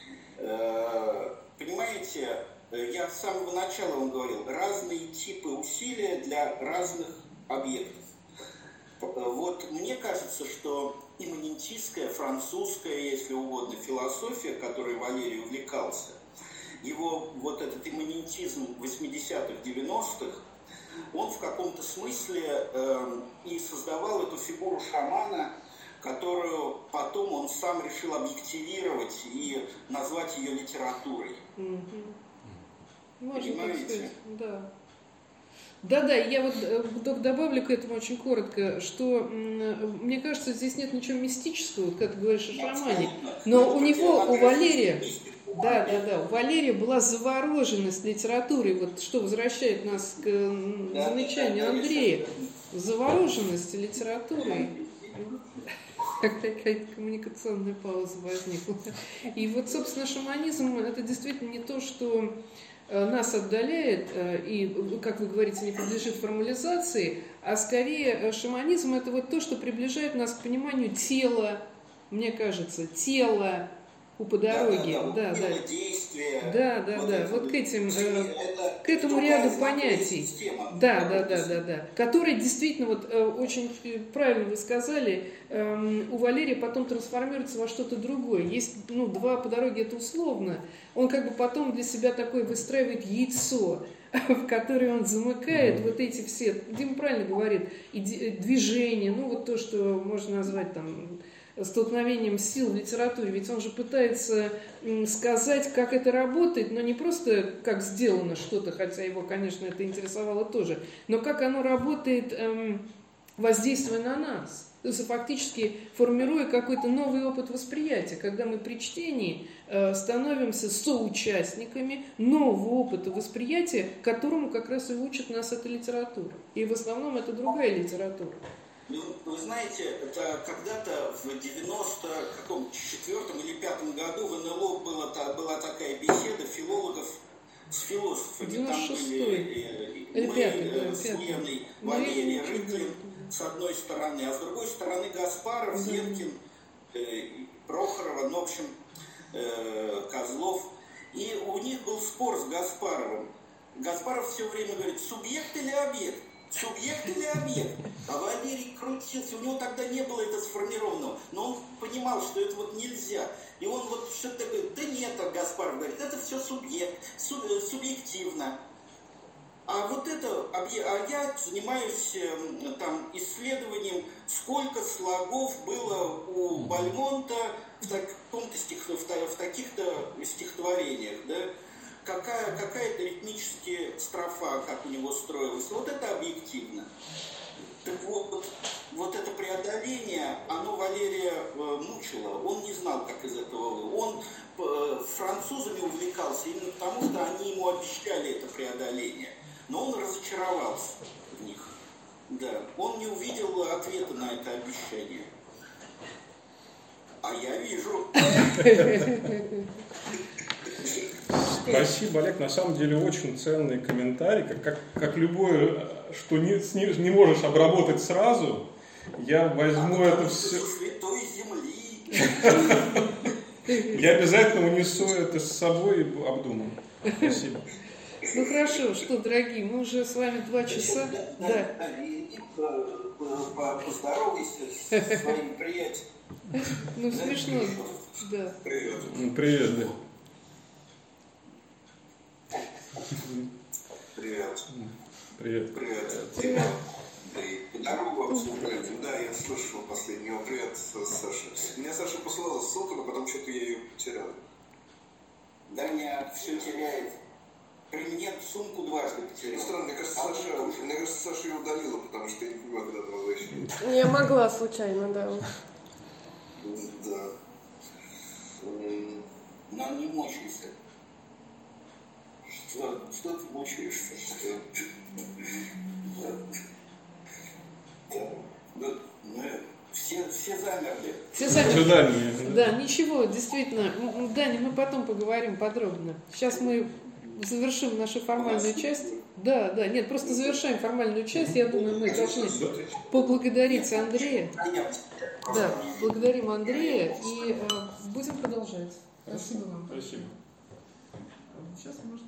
Speaker 2: Понимаете, я с самого начала вам говорил, разные типы усилия для разных объектов. Вот мне кажется, что имманентистская, французская, если угодно, философия, которой Валерий увлекался, его вот этот имманентизм 80-х, 90-х, он в каком-то смысле и создавал эту фигуру шамана, которую потом он сам решил объективировать и назвать ее литературой.
Speaker 1: Можно так сказать, да. Да, я вот добавлю к этому очень коротко, что мне кажется, здесь нет ничего мистического, как ты говоришь о шамане, но у него, у Валерия, у Валерия была завороженность литературой, вот что возвращает нас к замечанию Андрея, завороженность литературой. Какая-то коммуникационная пауза возникла. И вот, собственно, шаманизм – это действительно не то, что нас отдаляет и, как вы говорите, не подлежит формализации, а скорее шаманизм – это вот то, что приближает нас к пониманию тела, мне кажется, тела по дороге. Да. Вот к этому ряду понятий. Да. Которые действительно, вот очень правильно вы сказали, у Валерия потом трансформируется во что-то другое. Есть, два по дороге, это условно. Он как бы потом для себя такое выстраивает яйцо. в который он замыкает вот эти все, Дима правильно говорит, движения, ну вот то, что можно назвать там столкновением сил в литературе, ведь он же пытается сказать, как это работает, но не просто как сделано что-то, хотя его, конечно, это интересовало тоже, но как оно работает, воздействуя на нас. То есть фактически формируя какой-то новый опыт восприятия, когда мы при чтении становимся соучастниками нового опыта восприятия, которому как раз и учит нас эта литература. И в основном это другая литература.
Speaker 2: Ну, вы знаете, это когда-то в 94-м или 5-м году в НЛО была такая беседа филологов с философами. Там были мы с Леной, Валерий Рыклин с одной стороны, а с другой стороны Гаспаров, Зенкин, Прохорова, ну, в общем, Козлов. И у них был спор с Гаспаровым. Гаспаров все время говорит, субъект или объект? Субъект или объект? А Валерий крутился, у него тогда не было это сформированного, но он понимал, что это вот нельзя. И он вот что-то такое, да нет, а Гаспаров говорит, это все субъективно. А вот это, а я занимаюсь там исследованием, сколько слогов было у Бальмонта в таких-то стихотворениях, да? Какая-то ритмическая строфа, как у него строилась. Вот это объективно. Так вот это преодоление, оно Валерия мучило. Он не знал, как из этого. Он французами увлекался именно потому, что они ему обещали это преодоление. Но он разочаровался в них. Да. Он не увидел ответа на это обещание. А я вижу.
Speaker 3: Спасибо, Олег. На самом деле очень ценный комментарий. Как любое, что не можешь обработать сразу, я возьму это все.
Speaker 2: Святой земли.
Speaker 3: Я обязательно унесу это с собой и обдумаю. Спасибо.
Speaker 1: Ну хорошо, что, дорогие, мы уже с вами 2 часа. Да.
Speaker 2: Поздоровайся со своим приятелем.
Speaker 1: Ну смешно. Да.
Speaker 2: Привет.
Speaker 3: Привет, да.
Speaker 2: Привет.
Speaker 3: Привет.
Speaker 2: Привет. Дима. Здорово, да, я слышал последнего. Привет, Саша. Меня Саша посылала ссылку, но потом что-то я ее потерял. Да нет, все теряет. При мне сумку дважды потерял. Странно, мне кажется, Саша ее удалила, потому что я не понимаю, когда она могла еще.
Speaker 5: Я могла случайно, да.
Speaker 2: Да. Но не мучайся. Что ты мучаешься? Все замерли.
Speaker 1: Все замерли. Да, ничего, действительно. Даня, мы потом поговорим подробно. Сейчас мы завершим нашу формальную часть. Да, нет, просто завершаем формальную часть. Я думаю, мы должны поблагодарить Андрея. Да, благодарим Андрея и будем продолжать. Спасибо вам.
Speaker 3: Спасибо.
Speaker 1: Сейчас можно.